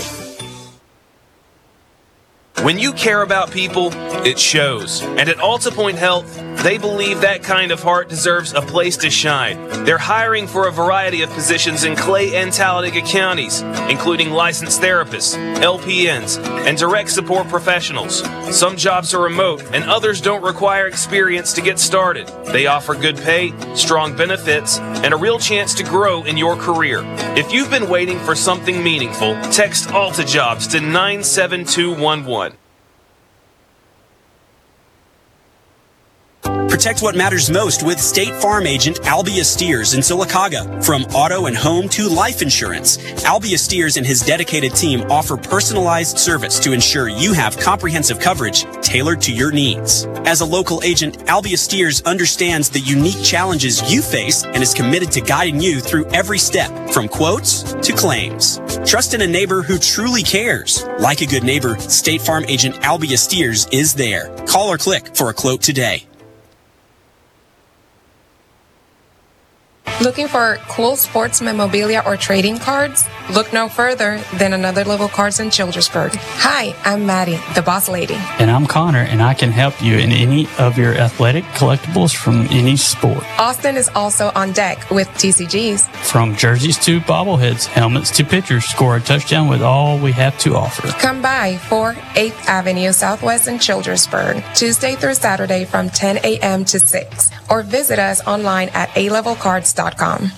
When you care about people, it shows. And at AltaPoint Health, they believe that kind of heart deserves a place to shine. They're hiring for a variety of positions in Clay and Talladega counties, including licensed therapists, LPNs, and direct support professionals. Some jobs are remote, and others don't require experience to get started. They offer good pay, strong benefits, and a real chance to grow in your career. If you've been waiting for something meaningful, text Alta Jobs to 97211. Protect what matters most with State Farm agent Albia Steers in Sylacauga. From auto and home to life insurance, Albia Steers and his dedicated team offer personalized service to ensure you have comprehensive coverage tailored to your needs. As a local agent, Albia Steers understands the unique challenges you face and is committed to guiding you through every step, from quotes to claims. Trust in a neighbor who truly cares. Like a good neighbor, State Farm agent Albia Steers is there. Call or click for a quote today. Looking for cool sports memorabilia or trading cards? Look no further than Another Level Cards in Childersburg. Hi, I'm Maddie, the boss lady. And I'm Connor, and I can help you in any of your athletic collectibles from any sport. Austin is also on deck with TCGs. From jerseys to bobbleheads, helmets to pitchers, score a touchdown with all we have to offer. Come by 8th Avenue Southwest in Childersburg, Tuesday through Saturday from 10 a.m. to 6, or visit us online at alevelcards.com.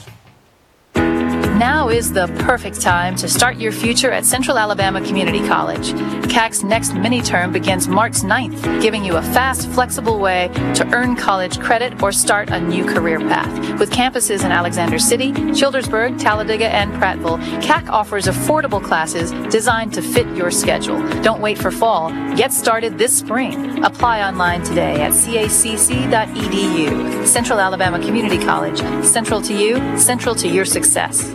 Now is the perfect time to start your future at Central Alabama Community College. CAC's next mini-term begins March 9th, giving you a fast, flexible way to earn college credit or start a new career path. With campuses in Alexander City, Childersburg, Talladega, and Prattville, CAC offers affordable classes designed to fit your schedule. Don't wait for fall. Get started this spring. Apply online today at cacc.edu. Central Alabama Community College. Central to you, central to your success.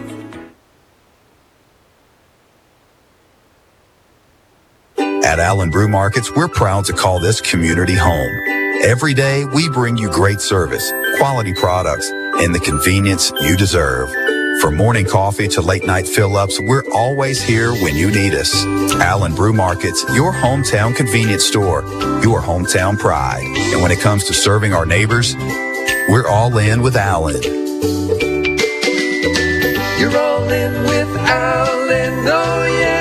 At Allen Brew Markets, we're proud to call this community home. Every day, we bring you great service, quality products, and the convenience you deserve. From morning coffee to late night fill-ups, we're always here when you need us. Allen Brew Markets, your hometown convenience store, your hometown pride. And when it comes to serving our neighbors, we're all in with Allen. You're all in with Allen, oh yeah.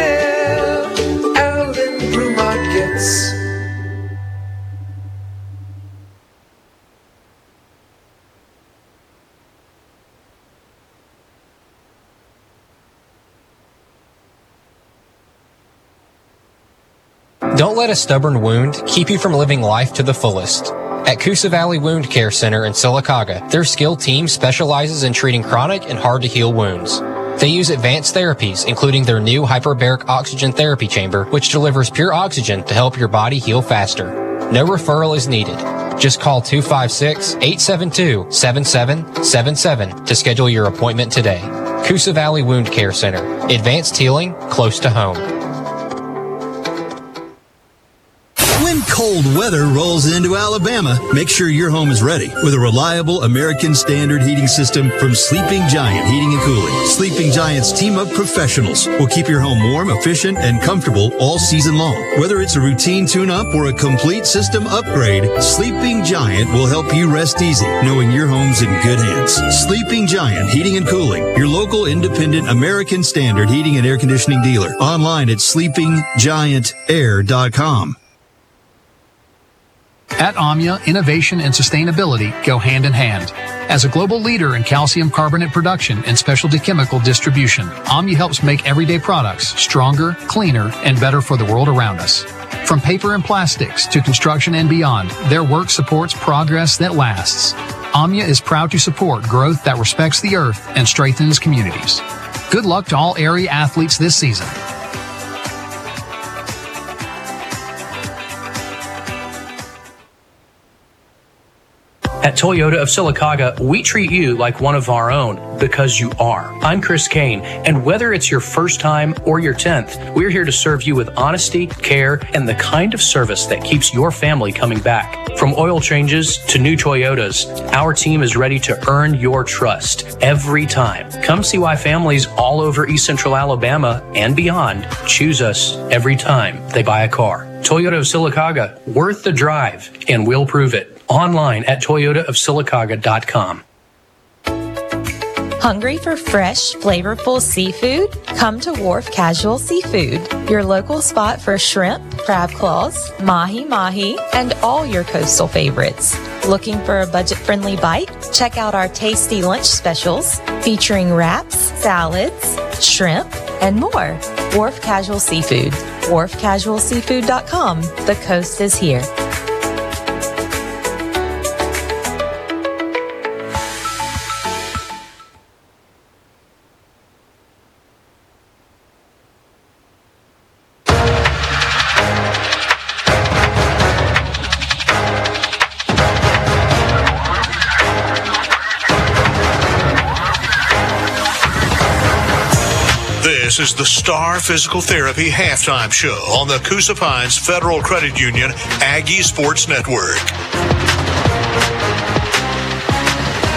Don't let a stubborn wound keep you from living life to the fullest. At Coosa Valley Wound Care Center in Sylacauga, their skilled team specializes in treating chronic and hard-to-heal wounds. They use advanced therapies, including their new hyperbaric oxygen therapy chamber, which delivers pure oxygen to help your body heal faster. No referral is needed. Just call 256-872-7777 to schedule your appointment today. Coosa Valley Wound Care Center. Advanced healing close to home. When cold weather rolls into Alabama, make sure your home is ready with a reliable American Standard heating system from Sleeping Giant Heating and Cooling. Sleeping Giant's team of professionals will keep your home warm, efficient, and comfortable all season long. Whether it's a routine tune-up or a complete system upgrade, Sleeping Giant will help you rest easy, knowing your home's in good hands. Sleeping Giant Heating and Cooling, your local independent American Standard heating and air conditioning dealer. Online at sleepinggiantair.com. At AMIA, innovation and sustainability go hand in hand. As a global leader in calcium carbonate production and specialty chemical distribution, AMIA helps make everyday products stronger, cleaner, and better for the world around us. From paper and plastics to construction and beyond, their work supports progress that lasts. AMIA is proud to support growth that respects the earth and strengthens communities. Good luck to all area athletes this season. At Toyota of Sylacauga, we treat you like one of our own because you are. I'm Chris Kane, and whether it's your first time or your 10th, we're here to serve you with honesty, care, and the kind of service that keeps your family coming back. From oil changes to new Toyotas, our team is ready to earn your trust every time. Come see why families all over East Central Alabama and beyond choose us every time they buy a car. Toyota of Sylacauga, worth the drive, and we'll prove it. Online at toyotaofsylacauga.com. Hungry for fresh, flavorful seafood? Come to Wharf Casual Seafood, your local spot for shrimp, crab claws, mahi-mahi, and all your coastal favorites. Looking for a budget-friendly bite? Check out our tasty lunch specials featuring wraps, salads, shrimp, and more. Wharf Casual Seafood, wharfcasualseafood.com. The coast is here. This is the Star Physical Therapy Halftime Show on the Coosa Pines Federal Credit Union Aggie Sports Network.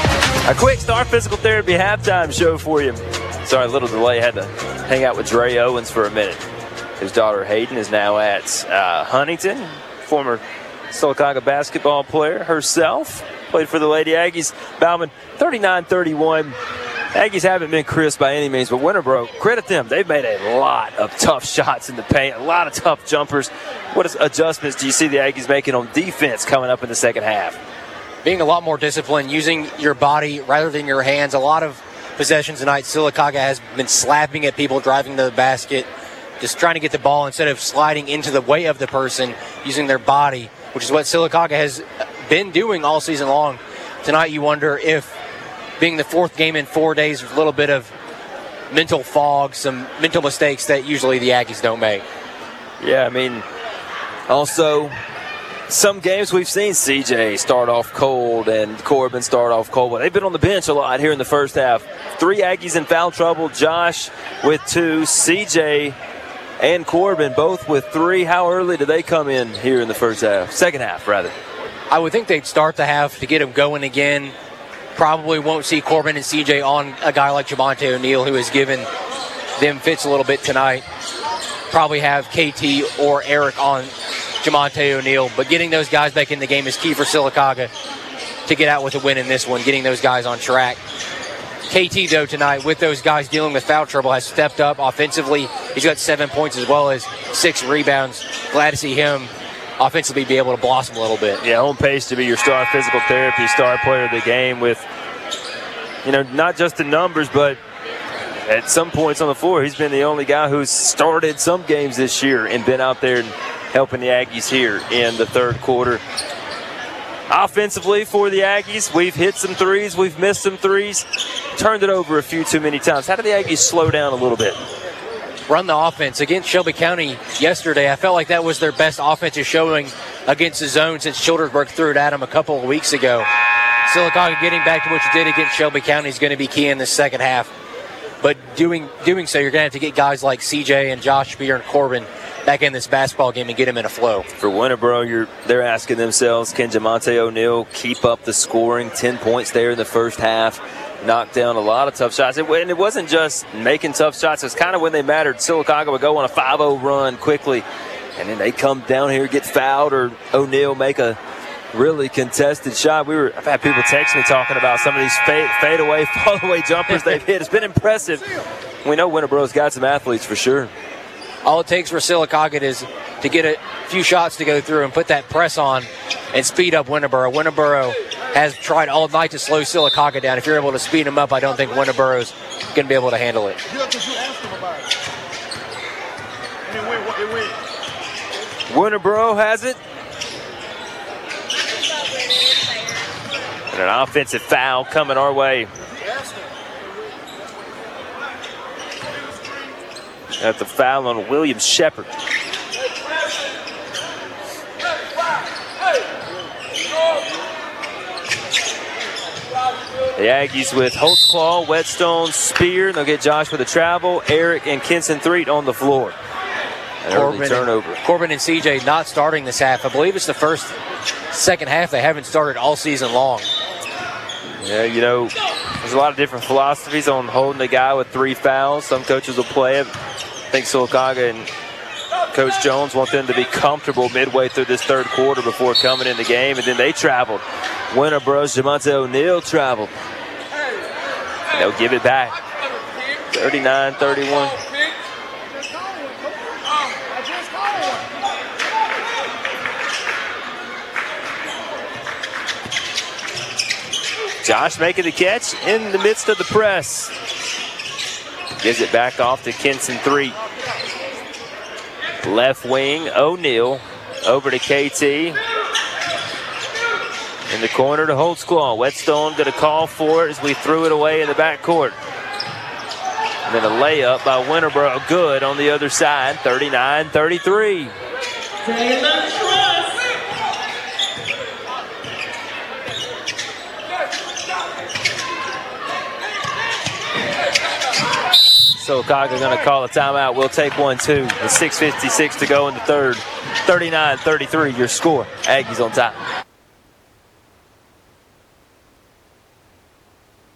A quick Star Physical Therapy halftime show for you. Sorry, a little delay. Had to hang out with Dre Owens for a minute. His daughter Hayden is now at Huntington, former Sylacauga basketball player herself. Played for the Lady Aggies. Bauman, 39-31. Aggies haven't been crisp by any means, but Winterboro, credit them. They've made a lot of tough shots in the paint, a lot of tough jumpers. What adjustments do you see the Aggies making on defense coming up in the second half? Being a lot more disciplined, using your body rather than your hands. A lot of possessions tonight, Sylacauga has been slapping at people, driving to the basket, just trying to get the ball instead of sliding into the way of the person, using their body, which is what Sylacauga has been doing all season long. Tonight you wonder if, being the fourth game in 4 days, there's a little bit of mental fog, some mental mistakes that usually the Aggies don't make. Yeah, I mean, also, some games we've seen CJ start off cold and Corbin start off cold, but they've been on the bench a lot here in the first half. 3 Aggies in foul trouble. Josh with 2, CJ and Corbin both with 3. How early do they come in here in the second half, rather? I would think they'd start the half to get them going again. Probably won't see Corbin and CJ on a guy like Jamonte O'Neal, who has given them fits a little bit tonight. Probably have KT or Eric on Jamonte O'Neal, but getting those guys back in the game is key for Sylacauga to get out with a win in this one, getting those guys on track. KT, though, tonight, with those guys dealing with foul trouble, has stepped up offensively. He's got 7 points as well as 6 rebounds. Glad to see him offensively be able to blossom a little bit. Yeah, on pace to be your Star Physical Therapy star player of the game with, not just the numbers, but at some points on the floor, he's been the only guy who's started some games this year and been out there and helping the Aggies here in the third quarter. Offensively for the Aggies, we've hit some threes, we've missed some threes, turned it over a few too many times. How do the Aggies slow down a little bit? Run the offense. Against Shelby County yesterday, I felt like that was their best offensive showing against the zone since Childersburg threw it at them a couple of weeks ago. Sylacauga getting back to what you did against Shelby County is going to be key in the second half. But doing so, you're going to have to get guys like CJ and Josh Spear and Corbin back in this basketball game and get them in a flow. For Winterboro, they're asking themselves, can Jamonte O'Neal keep up the scoring? 10 points there in the first half. Knocked down a lot of tough shots. And it wasn't just making tough shots. It's kind of when they mattered. Sylacauga would go on a 5-0 run quickly, and then they come down here, get fouled, or O'Neal make a really contested shot. I've had people text me talking about some of these fade-away, fall-away jumpers they've hit. It's been impressive. We know Winterboro's got some athletes for sure. All it takes for Sylacauga is to get a few shots to go through and put that press on and speed up Winterboro. Winterboro has tried all night to slow Sylacauga down. If you're able to speed them up, I don't think Winterboro's going to be able to handle it. Winterboro has it. And an offensive foul coming our way. At the foul on William Shepard. The Aggies with Holtzclaw, Whetstone, Spear. They'll get Josh for the travel. Eric and Kenson Threet on the floor. An early turnover. Corbin and CJ not starting this half. I believe it's the second half they haven't started all season long. Yeah, there's a lot of different philosophies on holding a guy with 3 fouls. Some coaches will play it. I think Sylacauga and Coach Jones want them to be comfortable midway through this third quarter before coming in the game, and then they traveled. Winterboro's Jamonte O'Neal traveled. They'll give it back. 39-31. Josh making the catch in the midst of the press. Gives it back off to Kenson Threet. Left wing, O'Neal. Over to KT. In the corner to Holtzclaw. Whetstone going to call for it as we threw it away in the backcourt. And then a layup by Winterboro. Good on the other side. 39-33. Sylacauga going to call a timeout. We'll take one, too. With 6:56 to go in the third. 39-33, your score. Aggies on top.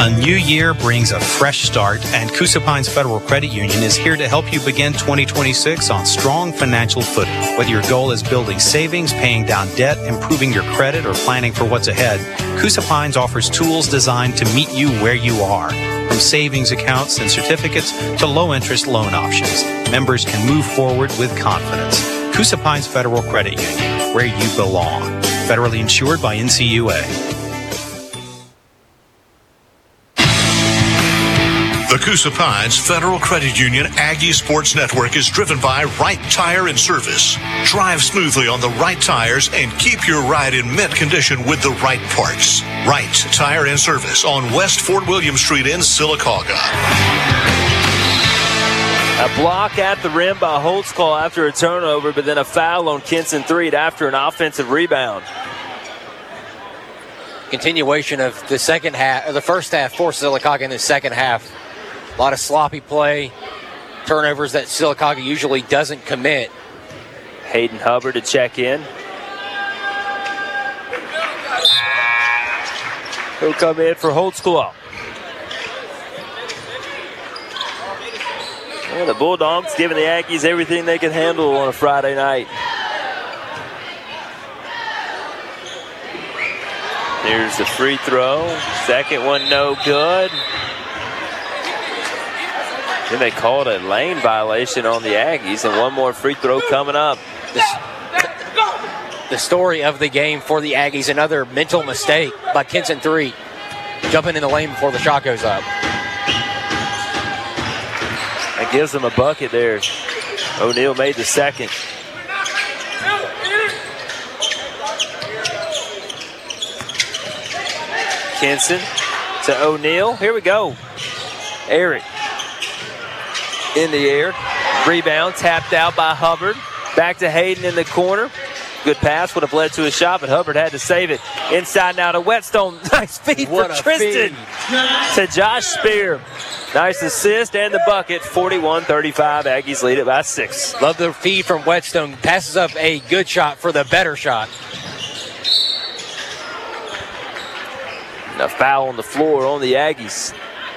A new year brings a fresh start, and Coosa Pines Federal Credit Union is here to help you begin 2026 on strong financial footing. Whether your goal is building savings, paying down debt, improving your credit, or planning for what's ahead, Coosa Pines offers tools designed to meet you where you are. From savings accounts and certificates to low-interest loan options, members can move forward with confidence. Coosa Pines Federal Credit Union, where you belong. Federally insured by NCUA. The Coosa Pines Federal Credit Union Aggie Sports Network is driven by Wright Tire and Service. Drive smoothly on the right tires and keep your ride in mint condition with the right parts. Wright Tire and Service on West Fort William Street in Sylacauga. A block at the rim by Holtzclaw after a turnover, but then a foul on Kenson Threed after an offensive rebound. Continuation of the second half, or the first half for Sylacauga in the second half. A lot of sloppy play, turnovers that Sylacauga usually doesn't commit. Hayden Hubbard to check in. He'll come in for Holtzclaw. Well, the Bulldogs giving the Aggies everything they can handle on a Friday night. There's the free throw. Second one no good. Then they called a lane violation on the Aggies, and one more free throw coming up. The story of the game for the Aggies, another mental mistake by Kenson Threed, jumping in the lane before the shot goes up. That gives them a bucket there. O'Neal made the second. Kenson to O'Neal. Here we go. Eric in the air. Rebound tapped out by Hubbard. Back to Hayden in the corner. Good pass would have led to a shot, but Hubbard had to save it. Inside now to Whetstone. Nice feed for Tristan. To Josh Spear. Nice assist and the bucket. 41-35. Aggies lead it by 6. Love the feed from Whetstone. Passes up a good shot for the better shot. A foul on the floor on the Aggies.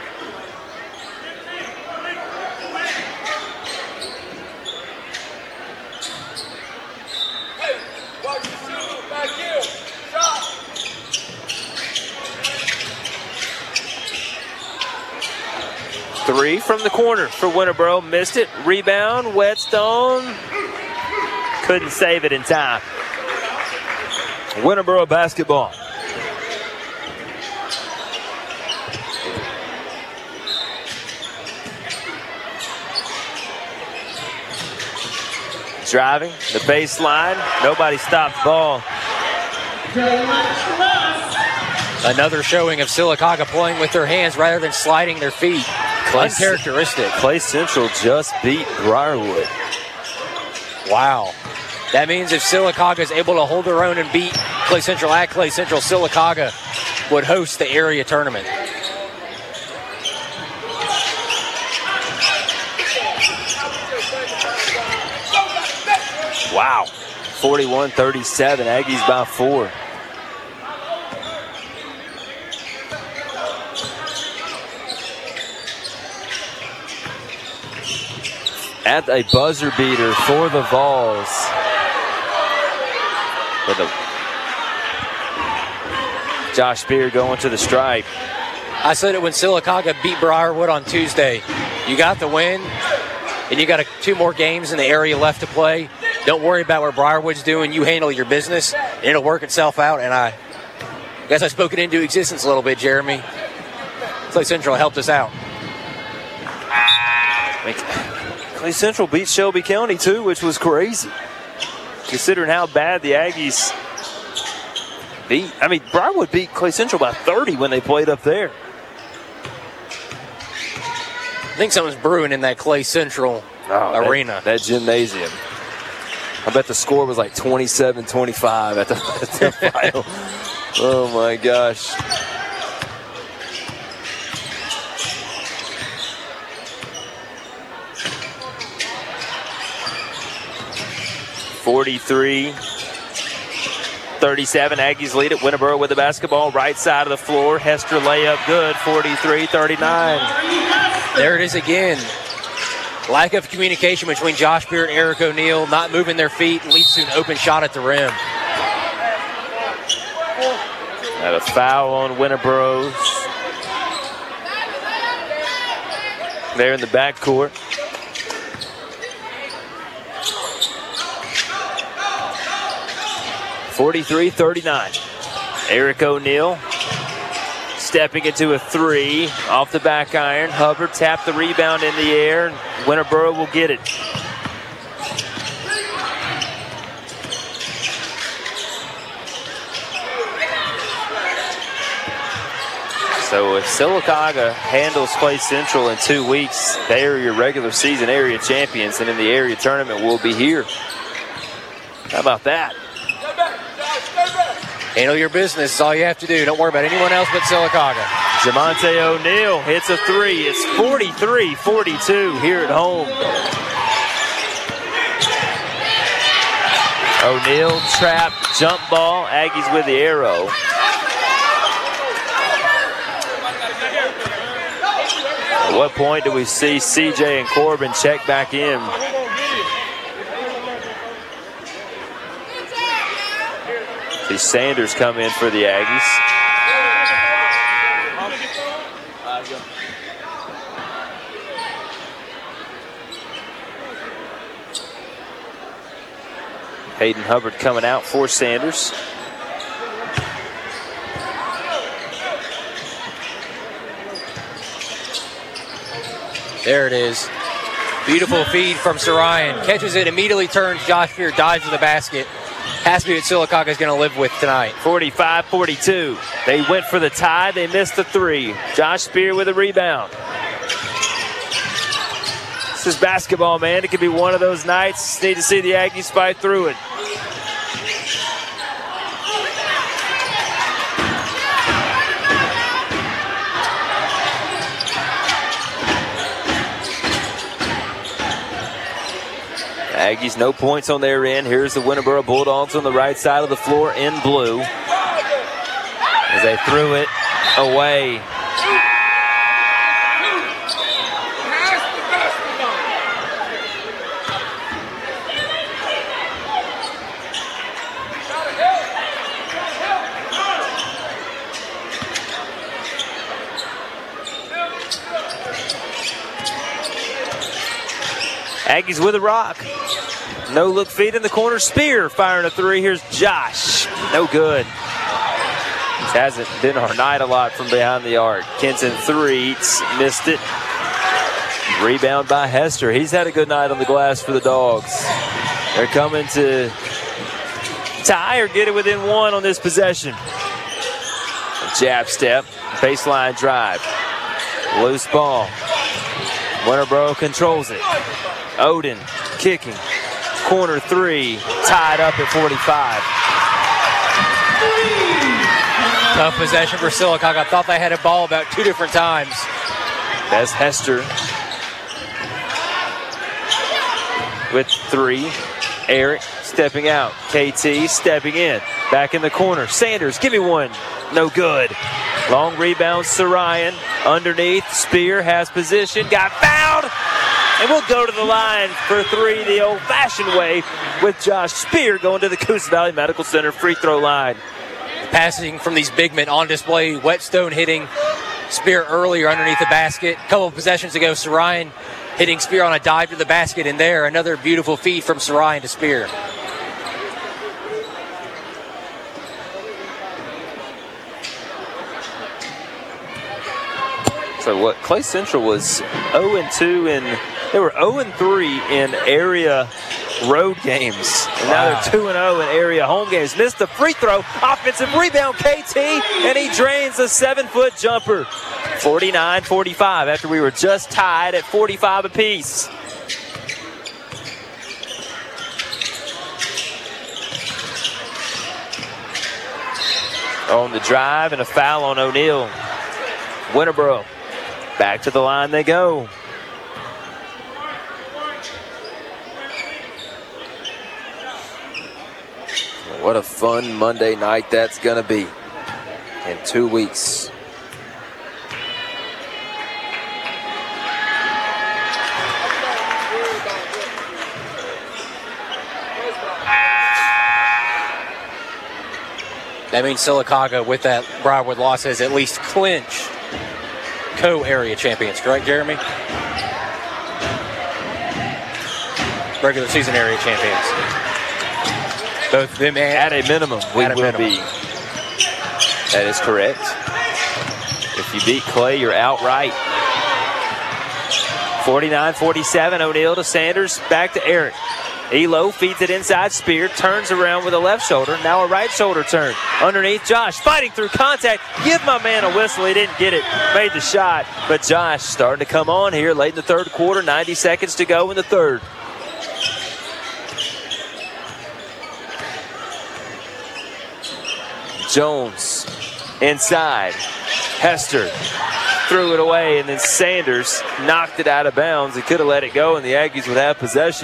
Three from the corner for Winterboro. Missed it. Rebound. Whetstone. Couldn't save it in time. Winterboro basketball. Driving the baseline. Nobody stopped the ball. Another showing of Sylacauga playing with their hands rather than sliding their feet. Uncharacteristic. Clay Central just beat Briarwood. Wow. That means if Sylacauga is able to hold their own and beat Clay Central at Clay Central, Sylacauga would host the area tournament. Wow. 41-37. Aggies by 4. At a buzzer beater for the Vols. With Josh Spear going to the stripe. I said it when Sylacauga beat Briarwood on Tuesday. You got the win, and you got 2 more games in the area left to play. Don't worry about what Briarwood's doing. You handle your business, and it'll work itself out. And I guess I spoke it into existence a little bit, Jeremy. Clay Central helped us out. Clay Central beat Shelby County, too, which was crazy. Considering how bad the Aggies beat. I mean, Briarwood beat Clay Central by 30 when they played up there. I think something's brewing in that Clay Central arena. That gymnasium. I bet the score was like 27-25 at the final. Oh, my gosh. 37, Aggies lead it. Winterboro with the basketball, right side of the floor. Hester layup good, 43-39. There it is again. Lack of communication between Josh Spear and Eric O'Neill, not moving their feet, leads to an open shot at the rim. Had a foul on Winterboro's. There in the backcourt. (43-39). Eric O'Neill stepping into a three off the back iron. Hubbard tapped the rebound in the air, and Winterboro will get it. So if Sylacauga handles Clay Central in 2 weeks, they are your regular season area champions, and in the area tournament will be here. How about that? Handle your business is all you have to do. Don't worry about anyone else but Sylacauga. Jamonte O'Neill hits a three. It's 43-42 here at home. O'Neill trap, jump ball. Aggies with the arrow. At what point do we see CJ and Corbin check back in? See Sanders come in for the Aggies. Hayden Hubbard coming out for Sanders. There it is. Beautiful feed from Sarayan. Catches it, immediately turns. Josh Spear dives to the basket. Has to be what Sylacauga is going to live with tonight. 45-42. They went for the tie. They missed the three. Josh Spear with a rebound. This is basketball, man. It could be one of those nights. Need to see the Aggies fight through it. Aggies, no points on their end. Here's the Winterboro Bulldogs on the right side of the floor in blue. As they threw it away. Aggies with a rock. No look feed in the corner. Spear firing a three. Here's Josh. No good. This hasn't been our night a lot from behind the arc. Kenton three. Missed it. Rebound by Hester. He's had a good night on the glass for the Dogs. They're coming to tie or get it within one on this possession. Jab step. Baseline drive. Loose ball. Winterboro controls it. Odin kicking. Corner three. Tied up at 45. Tough possession for Sylacauga. I thought they had a ball about two different times. That's Hester with three. Eric stepping out. KT stepping in. Back in the corner. Sanders, give me one. No good. Long rebound, Sarayan. Underneath, Spear has position. Got fouled. And we'll go to the line for three the old-fashioned way with Josh Spear going to the Coosa Valley Medical Center free throw line. Passing from these big men on display. Whetstone hitting Spear earlier underneath the basket. A couple of possessions ago, Sarayan hitting Spear on a dive to the basket. And there, another beautiful feed from Sarayan to Spear. So what? Clay Central was 0-2 in. They were 0-3 in area road games. And now they're 2-0 in area home games. Missed the free throw. Offensive rebound, KT, and he drains a 7-foot jumper. 49-45 after we were just tied at 45 apiece. On the drive and a foul on O'Neill. Winterboro. Back to the line they go. What a fun Monday night that's going to be in 2 weeks. That means Sylacauga, with that Briarwood loss, has at least clinched co-area champions, correct, Jeremy? Regular season area champions. Both of them at a minimum, we will be. That is correct. If you beat Clay, you're outright. 49-47, O'Neill to Sanders, back to Eric. Elo feeds it inside, Spear, turns around with a left shoulder, now a right shoulder turn. Underneath, Josh fighting through contact. Give my man a whistle, he didn't get it. Made the shot, but Josh starting to come on here late in the third quarter, 90 seconds to go in the third. Jones inside. Hester threw it away, and then Sanders knocked it out of bounds. He could have let it go, and the Aggies would have possession.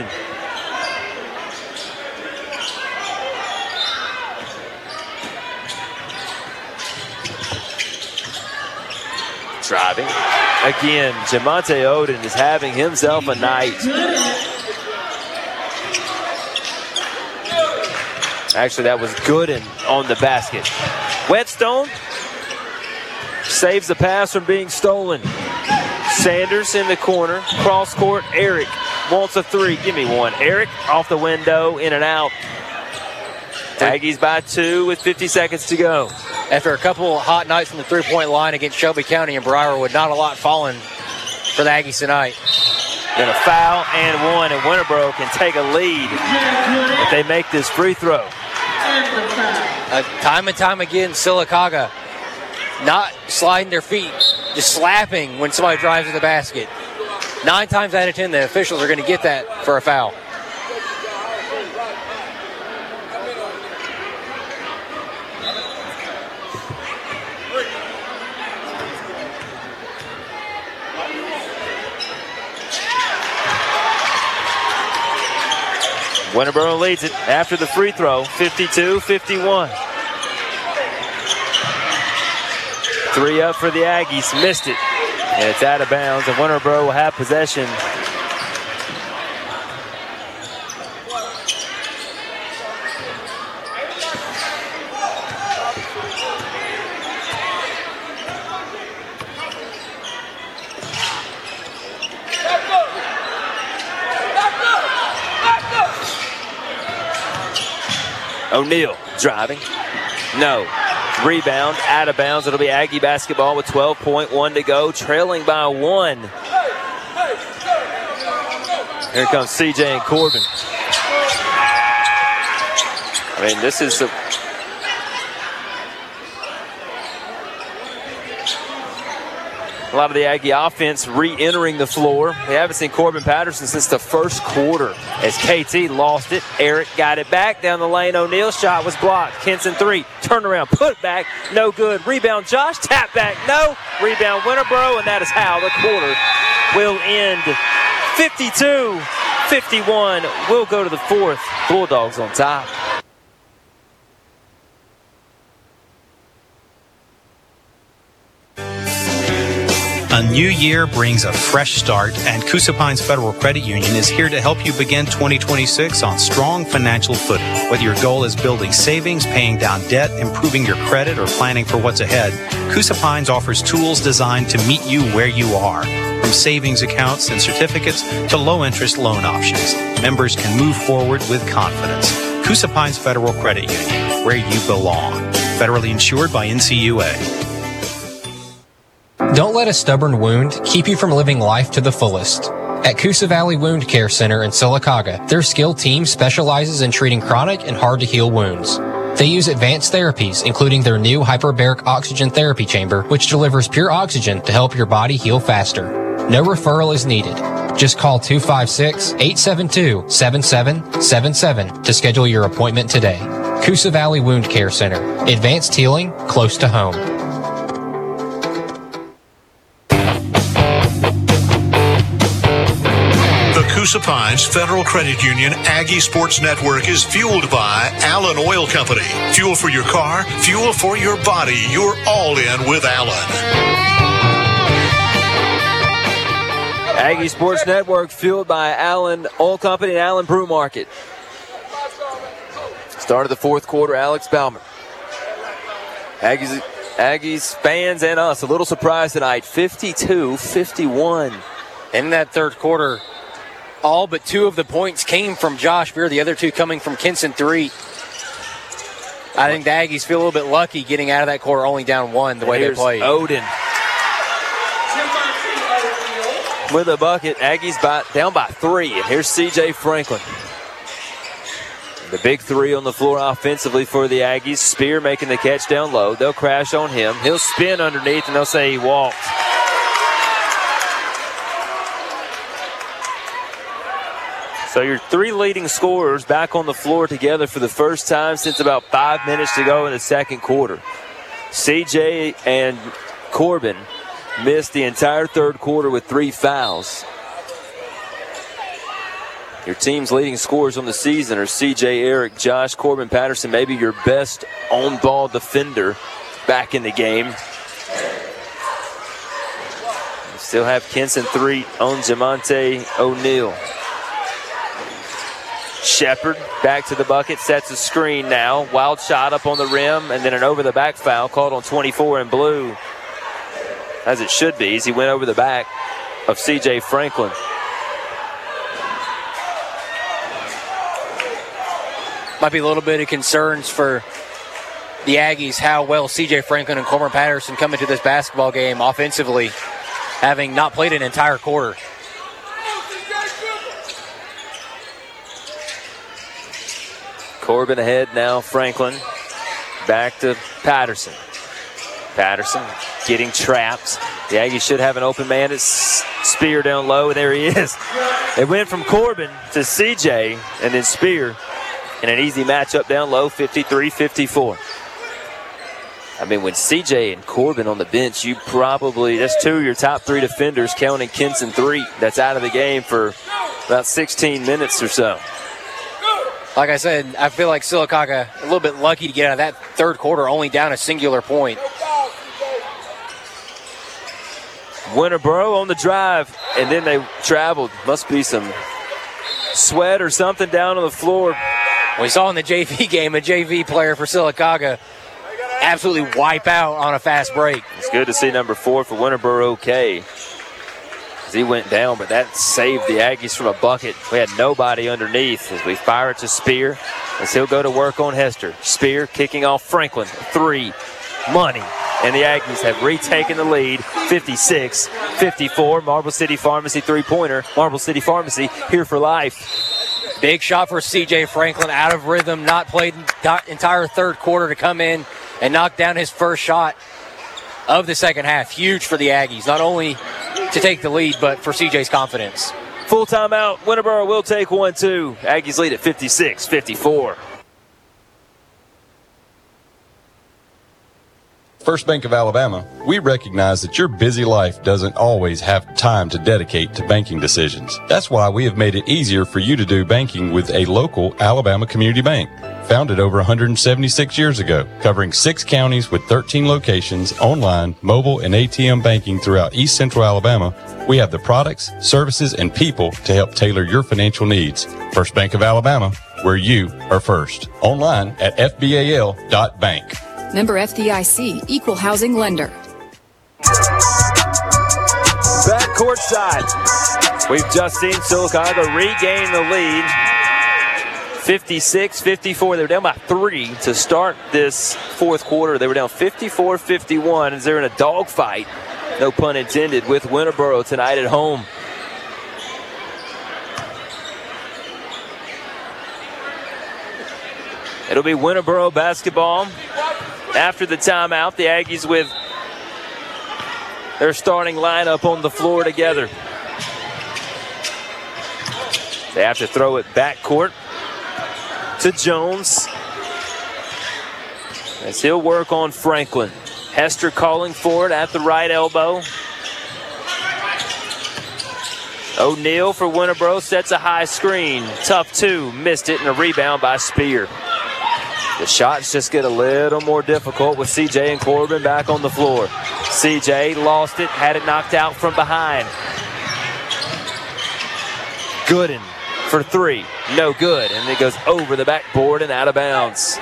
Driving. Again, Jamonte Oden is having himself a night. Actually, that was Gooden on the basket. Whetstone saves the pass from being stolen. Sanders in the corner. Cross court, Eric wants a three. Give me one. Eric off the window, in and out. Aggies by 2 with 50 seconds to go. After a couple hot nights from the three-point line against Shelby County and Briarwood, not a lot falling for the Aggies tonight. Then a foul and one, and Winterboro can take a lead if they make this free throw. Time and time again, Sylacauga not sliding their feet, just slapping when somebody drives to the basket. 9 times out of 10, the officials are going to get that for a foul. Winterboro leads it after the free throw, 52-51. 3 up for the Aggies, missed it, and it's out of bounds, and Winterboro will have possession. O'Neal driving. No. Rebound, out of bounds. It'll be Aggie basketball with 12.1 to go, trailing by 1. Here comes CJ and Corbin. I mean, this is a lot of the Aggie offense re-entering the floor. We haven't seen Corbin Patterson since the first quarter as KT lost it. Eric got it back down the lane. O'Neal shot was blocked. Kenson 3, turn around, put back, no good. Rebound Josh, tap back, no. Rebound Winterboro, and that is how the quarter will end. 52-51. We'll go to the fourth. Bulldogs on top. A new year brings a fresh start, and Coosa Pines Federal Credit Union is here to help you begin 2026 on strong financial footing. Whether your goal is building savings, paying down debt, improving your credit, or planning for what's ahead, Coosa Pines offers tools designed to meet you where you are. From savings accounts and certificates to low-interest loan options, members can move forward with confidence. Coosa Pines Federal Credit Union, where you belong. Federally insured by NCUA. Don't let a stubborn wound keep you from living life to the fullest. At Coosa Valley Wound Care Center in Sylacauga, their skilled team specializes in treating chronic and hard-to-heal wounds. They use advanced therapies, including their new hyperbaric oxygen therapy chamber, which delivers pure oxygen to help your body heal faster. No referral is needed. Just call 256-872-7777 to schedule your appointment today. Coosa Valley Wound Care Center. Advanced healing close to home. Coosa Pines Federal Credit Union Aggie Sports Network is fueled by Allen Oil Company. Fuel for your car, fuel for your body. You're all in with Allen. Aggie Sports Network fueled by Allen Oil Company and Allen Brew Market. Start of the fourth quarter, Alex Bauman. Aggies fans and us a little surprised tonight, 52-51. In that third quarter, all but 2 of the points came from Josh Beer, the other 2 coming from Kinson Threet. I think the Aggies feel a little bit lucky getting out of that quarter only down 1 the way they played. Odin with a bucket. Aggies down by 3. And here's C.J. Franklin. The big 3 on the floor offensively for the Aggies. Spear making the catch down low. They'll crash on him. He'll spin underneath, and they'll say he walked. So your 3 leading scorers back on the floor together for the first time since about 5 minutes to go in the second quarter. C.J. and Corbin missed the entire third quarter with 3 fouls. Your team's leading scorers on the season are C.J. Eric, Josh, Corbin Patterson, maybe your best on-ball defender back in the game. You still have Kinson Threet on Jamonte O'Neal. Shepard back to the bucket, sets a screen now. Wild shot up on the rim, and then an over-the-back foul called on 24 in blue, as it should be, as he went over the back of C.J. Franklin. Might be a little bit of concerns for the Aggies how well C.J. Franklin and Corbin Patterson come into this basketball game offensively, having not played an entire quarter. Corbin ahead now, Franklin. Back to Patterson. Patterson getting trapped. The Aggies should have an open man. It's Spear down low. There he is. It went from Corbin to C.J. and then Spear. In an easy matchup down low, 53-54. I mean, when C.J. and Corbin on the bench, that's 2 of your top 3 defenders, counting Kinson Threet, that's out of the game for about 16 minutes or so. Like I said, I feel like Sylacauga a little bit lucky to get out of that third quarter only down a singular point. Winterboro on the drive, and then they traveled. Must be some sweat or something down on the floor. We saw in the JV game a JV player for Sylacauga absolutely wipe out on a fast break. It's good to see number 4 for Winterboro okay, as he went down, but that saved the Aggies from a bucket. We had nobody underneath as we fire it to Spear as he'll go to work on Hester. Spear kicking off Franklin. 3. Money. And the Aggies have retaken the lead, 56-54. Marble City Pharmacy 3-pointer. Marble City Pharmacy here for life. Big shot for C.J. Franklin, out of rhythm, not played entire third quarter to come in and knock down his first shot of the second half. Huge for the Aggies, not only to take the lead, but for C.J.'s confidence. Full timeout. Winterboro will take 1-2. Aggies lead at 56-54. First Bank of Alabama, we recognize that your busy life doesn't always have time to dedicate to banking decisions. That's why we have made it easier for you to do banking with a local Alabama community bank. Founded over 176 years ago, covering 6 counties with 13 locations, online, mobile, and ATM banking throughout East Central Alabama, we have the products, services, and people to help tailor your financial needs. First Bank of Alabama, where you are first. Online at fbal.bank. Member FDIC, Equal Housing Lender. Back courtside. We've just seen Sylacauga regain the lead. 56-54. They were down by 3 to start this fourth quarter. They were down 54-51 as they're in a dogfight, no pun intended, with Winterboro tonight at home. It'll be Winterboro basketball. After the timeout, the Aggies with their starting lineup on the floor together. They have to throw it backcourt to Jones as he'll work on Franklin. Hester calling for it at the right elbow. O'Neal for Winterboro sets a high screen. Tough two, missed it, and a rebound by Spear. The shots just get a little more difficult with CJ and Corbin back on the floor. CJ lost it, had it knocked out from behind. Gooden for three, no good, and it goes over the backboard and out of bounds.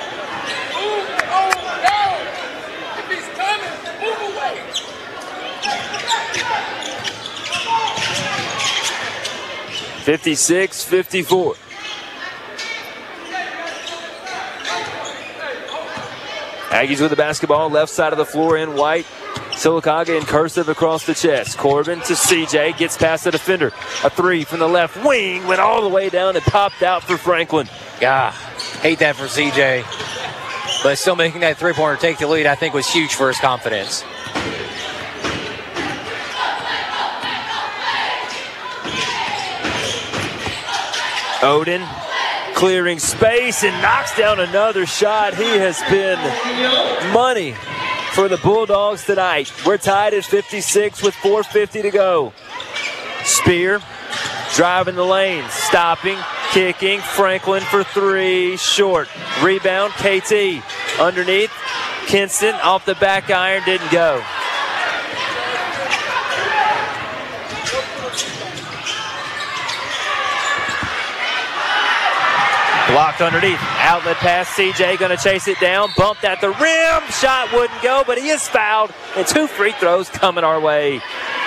(56-54). Aggies with the basketball, left side of the floor in white. Sylacauga in cursive across the chest. Corbin to CJ, gets past the defender. A three from the left wing, went all the way down and popped out for Franklin. Hate that for CJ. But still making that three-pointer take the lead, I think, was huge for his confidence. Oden clearing space and knocks down another shot. He has been money for the Bulldogs tonight. We're tied at 56 with 4:50 to go. Spear driving the lane, stopping, kicking. Franklin for three, short. Rebound, KT. Underneath, Kinston off the back iron, didn't go. Blocked underneath. Outlet pass. CJ going to chase it down. Bumped at the rim. Shot wouldn't go, but he is fouled. And two free throws coming our way.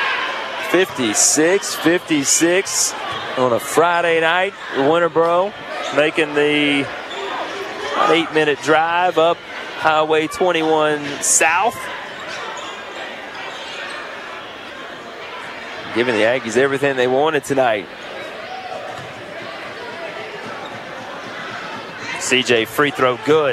56-56 on a Friday night. Winterboro making the 8-minute drive up Highway 21 South. Giving the Aggies everything they wanted tonight. CJ free throw good.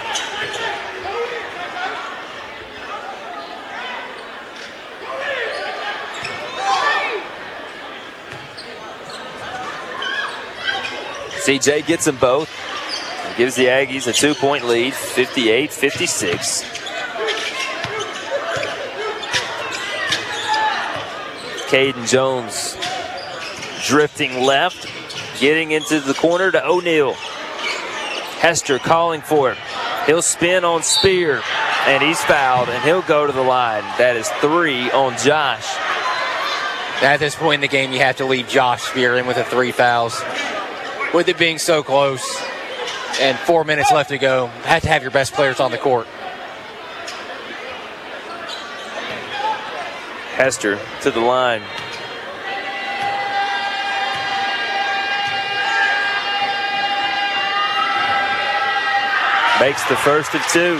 CJ gets them both. Gives the Aggies a 2-point lead, 58-56. Caden Jones drifting left, getting into the corner to O'Neal. Hester calling for him. He'll spin on Spear, and he's fouled, and he'll go to the line. That is 3 on Josh. At this point in the game, you have to leave Josh Spear in with the 3 fouls. With it being so close and 4 minutes left to go, you have to have your best players on the court. Hester to the line. Makes the first of 2.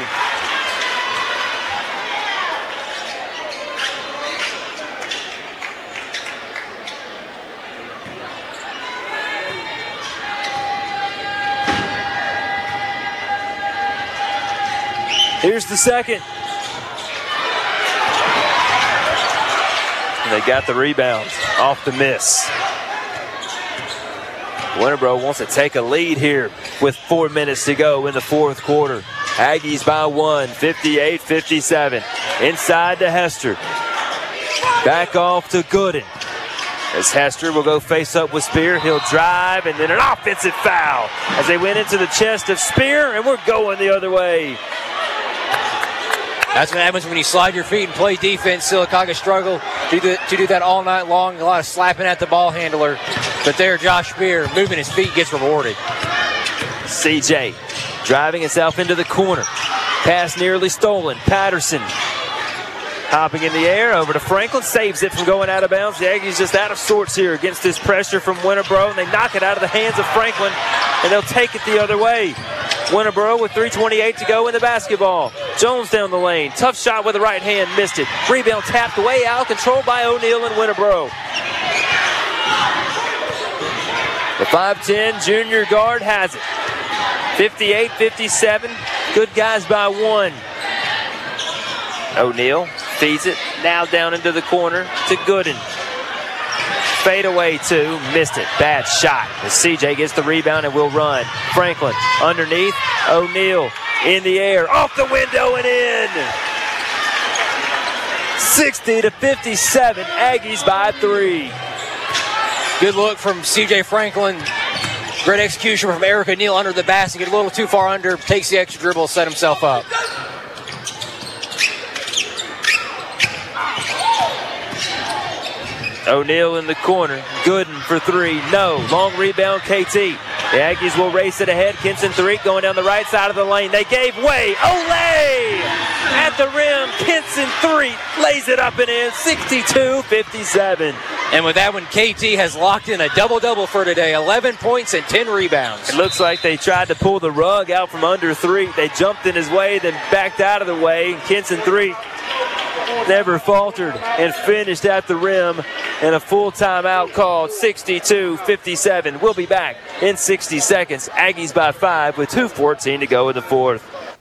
Here's the second. And they got the rebound off the miss. Winterboro wants to take a lead here with 4 minutes to go in the fourth quarter. Aggies by 1, 58-57. Inside to Hester. Back off to Gooden. As Hester will go face up with Spear. He'll drive, and then an offensive foul as they went into the chest of Spear, and we're going the other way. That's what happens when you slide your feet and play defense. Sylacauga struggle to do that all night long. A lot of slapping at the ball handler. But there, Josh Spear, moving his feet, gets rewarded. CJ driving himself into the corner. Pass nearly stolen. Patterson hopping in the air over to Franklin. Saves it from going out of bounds. The Aggies just out of sorts here against this pressure from Winterboro. And they knock it out of the hands of Franklin. And they'll take it the other way. Winterboro with 3:28 to go in the basketball. Jones down the lane. Tough shot with the right hand. Missed it. Rebound tapped away out. Controlled by O'Neal and Winterboro. The 5'10 junior guard has it. 58-57. Good guys by 1. O'Neal feeds it. Now down into the corner to Gooden. Fade away 2. Missed it. Bad shot. As CJ gets the rebound and will run. Franklin underneath. O'Neal in the air. Off the window and in. 60-57. Aggies by 3. Good look from C.J. Franklin. Great execution from Eric O'Neal under the basket. Get a little too far under, takes the extra dribble, set himself up. O'Neal in the corner. Gooden for three. No. Long rebound, KT. The Aggies will race it ahead. Kinson Threet going down the right side of the lane. They gave way. Olay! At the rim, Kinson Threet lays it up and in. 62-57. And with that one, KT has locked in a double-double for today. 11 points and 10 rebounds. It looks like they tried to pull the rug out from under Threet. They jumped in his way, then backed out of the way. Kinson Threet never faltered and finished at the rim, and a full timeout called. 62-57. We'll be back in 60 seconds. Aggies by 5 with 2:14 to go in the fourth.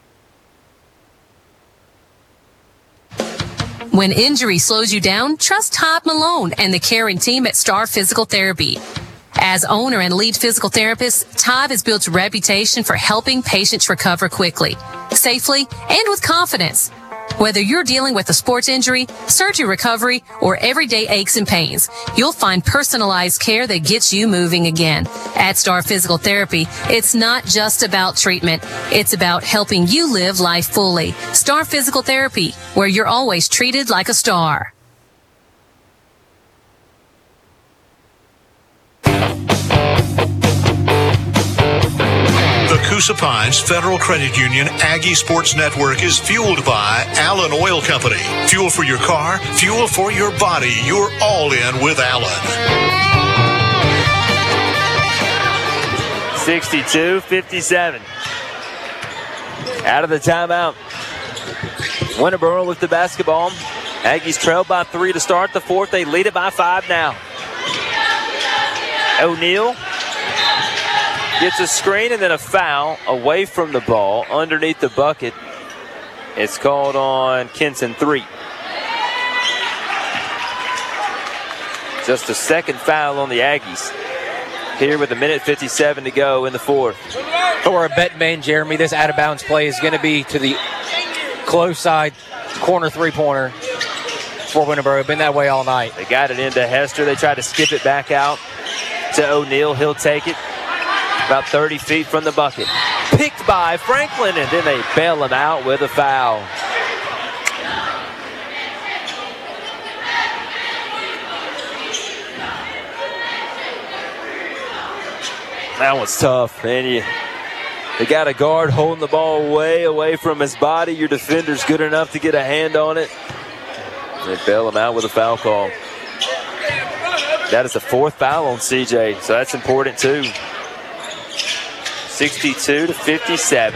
When injury slows you down, trust Todd Malone and the caring team at Star Physical Therapy. As owner and lead physical therapist, Todd has built a reputation for helping patients recover quickly, safely, and with confidence. Whether you're dealing with a sports injury, surgery recovery, or everyday aches and pains, you'll find personalized care that gets you moving again. At Star Physical Therapy, it's not just about treatment. It's about helping you live life fully. Star Physical Therapy, where you're always treated like a star. The Coosa Pines Federal Credit Union Aggie Sports Network is fueled by Allen Oil Company. Fuel for your car, fuel for your body. You're all in with Allen. 62-57. Out of the timeout. Winterboro with the basketball. Aggies trailed by 3 to start the fourth. They lead it by 5 now. O'Neal gets a screen and then a foul away from the ball underneath the bucket. It's called on Kinson Threet. Just a second foul on the Aggies. Here with 1:57 to go in the fourth. For a bet man, Jeremy, this out-of-bounds play is going to be to the close side corner three-pointer for Winterboro. Been that way all night. They got it into Hester. They tried to skip it back out to O'Neal. He'll take it about 30 feet from the bucket. Picked by Franklin, and then they bail him out with a foul. That one's tough, man. They got a guard holding the ball way away from his body. Your defender's good enough to get a hand on it. They bail him out with a foul call. That is the fourth foul on CJ, so that's important too. 62-57.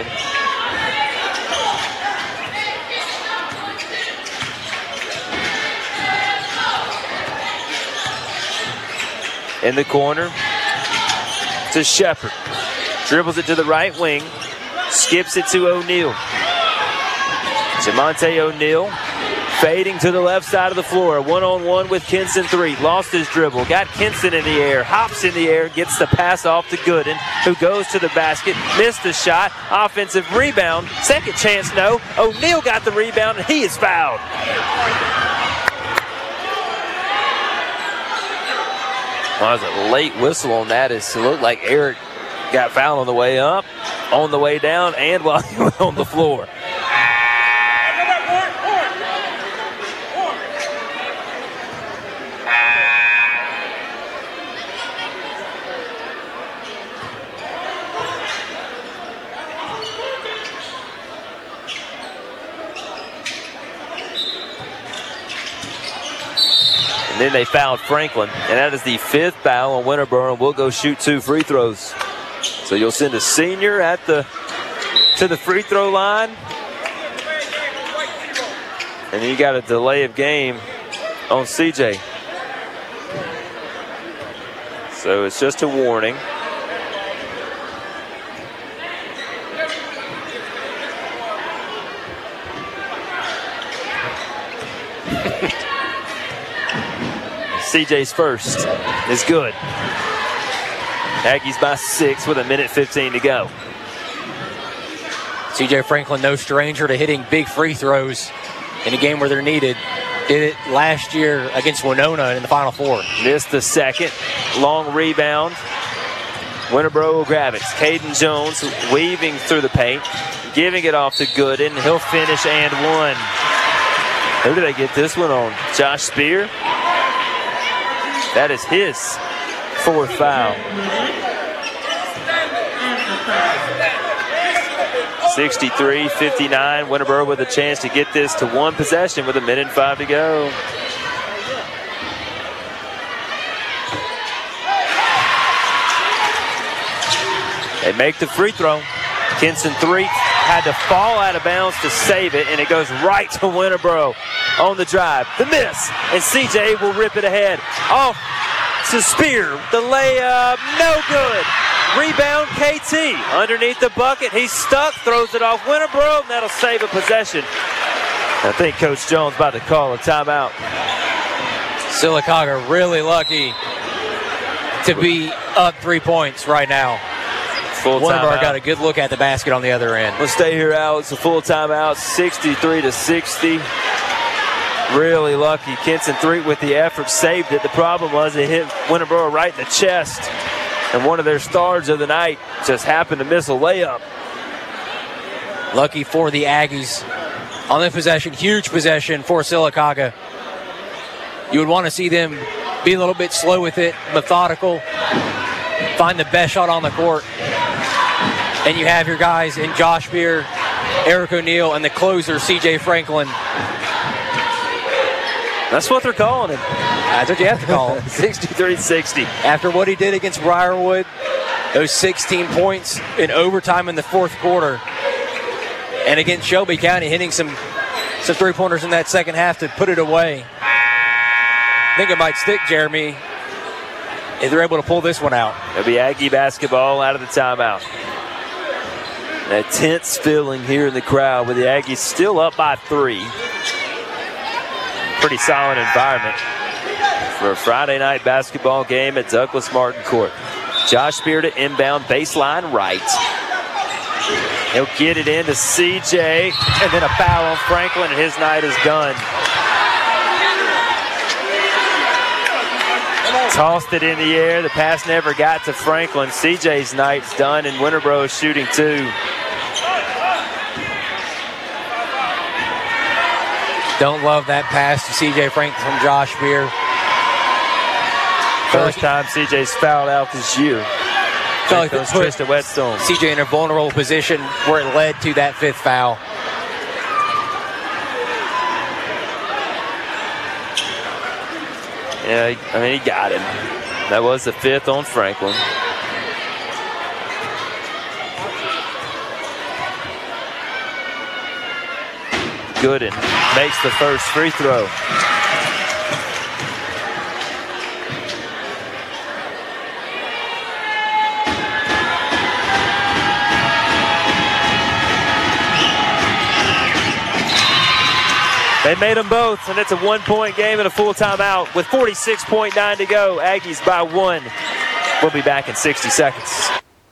In the corner to Shepard. Dribbles it to the right wing. Skips it to O'Neal. Jamonte O'Neal fading to the left side of the floor. One-on-one with Kinson Threet. Lost his dribble. Got Kinson in the air. Hops in the air. Gets the pass off to Gooden, who goes to the basket. Missed the shot. Offensive rebound. Second chance, no. O'Neal got the rebound, and he is fouled. Well, there's a late whistle on that. It looked like Eric got fouled on the way up, on the way down, and while he was on the floor. And then they fouled Franklin, and that is the fifth foul on Winterboro, and we'll go shoot 2 free throws. So you'll send a senior to the free throw line, and then you got a delay of game on CJ. So it's just a warning. CJ's first is good. Aggies by 6 with 1:15 to go. CJ Franklin, no stranger to hitting big free throws. in a game where they're needed. Did it last year against Winona in the Final Four. Missed the second. Long rebound. Winterboro will grab it. Caden Jones weaving through the paint, giving it off to Gooden. He'll finish and one. Who did I get this one on? Josh Spear. That is his fourth foul. 63-59. Winterboro with a chance to get this to one possession with 1:05 to go. They make the free throw. Kinson Threet had to fall out of bounds to save it, and it goes right to Winterboro on the drive. The miss, and CJ will rip it ahead. Off to Spear. The layup, no good. Rebound, KT. Underneath the bucket, he's stuck, throws it off Winterboro, and that'll save a possession. I think Coach Jones about to call a timeout. Sylacauga really lucky to be up 3 points right now. Full Winterboro got a good look at the basket on the other end. Let's stay here, Alex. A full timeout, 63-60. Really lucky. Kinson Threet with the effort saved it. The problem was it hit Winterboro right in the chest. And one of their stars of the night just happened to miss a layup. Lucky for the Aggies on the possession. Huge possession for Sylacauga. You would want to see them be a little bit slow with it, methodical, find the best shot on the court. And you have your guys in Josh Beer, Eric O'Neill, and the closer, CJ Franklin. That's what they're calling him. That's what you have to call him. 63-60. After what he did against Briarwood, those 16 points in overtime in the fourth quarter, and against Shelby County hitting some three-pointers in that second half to put it away. I think it might stick, Jeremy, if they're able to pull this one out. It'll be Aggie basketball out of the timeout. A tense feeling here in the crowd with the Aggies still up by 3. Pretty solid environment for a Friday night basketball game at Douglas Martin Court. Josh Spear to inbound, baseline right. He'll get it into CJ, and then a foul on Franklin, and his night is done. Tossed it in the air. The pass never got to Franklin. CJ's night's done, and Winterboro is shooting 2. Don't love that pass to CJ Franklin from Josh Beer. First time CJ's fouled out this year. Felt like those Tristan Whetstone. CJ in a vulnerable position where it led to that 5th foul. Yeah, I mean, he got him. That was the 5th on Franklin. Gooden makes the first free throw. They made them both, and it's a 1-point game and a full timeout with 46.9 to go. Aggies by 1. We'll be back in 60 seconds.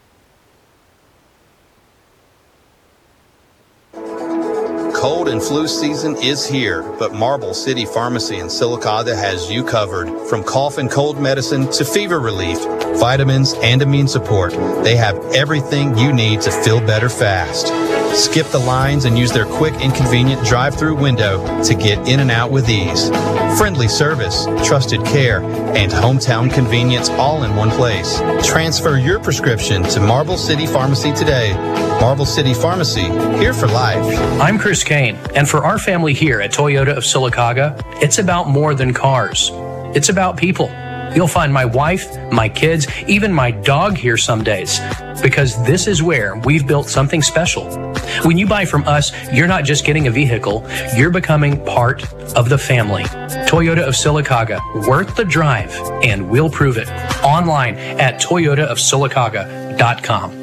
Cold and flu season is here, but Marble City Pharmacy in Sylacauga has you covered. From cough and cold medicine to fever relief, vitamins, and immune support, they have everything you need to feel better fast. Skip the lines and use their quick and convenient drive-through window to get in and out with ease. Friendly service, trusted care, and hometown convenience all in one place. Transfer your prescription to Marble City Pharmacy today. Marble City Pharmacy, here for life. I'm Chris Kane, and for our family here at Toyota of Sylacauga, it's about more than cars. It's about people. You'll find my wife, my kids, even my dog here some days, because this is where we've built something special. When you buy from us, you're not just getting a vehicle, you're becoming part of the family. Toyota of Sylacauga, worth the drive, and we'll prove it. Online at toyotaofsylacauga.com.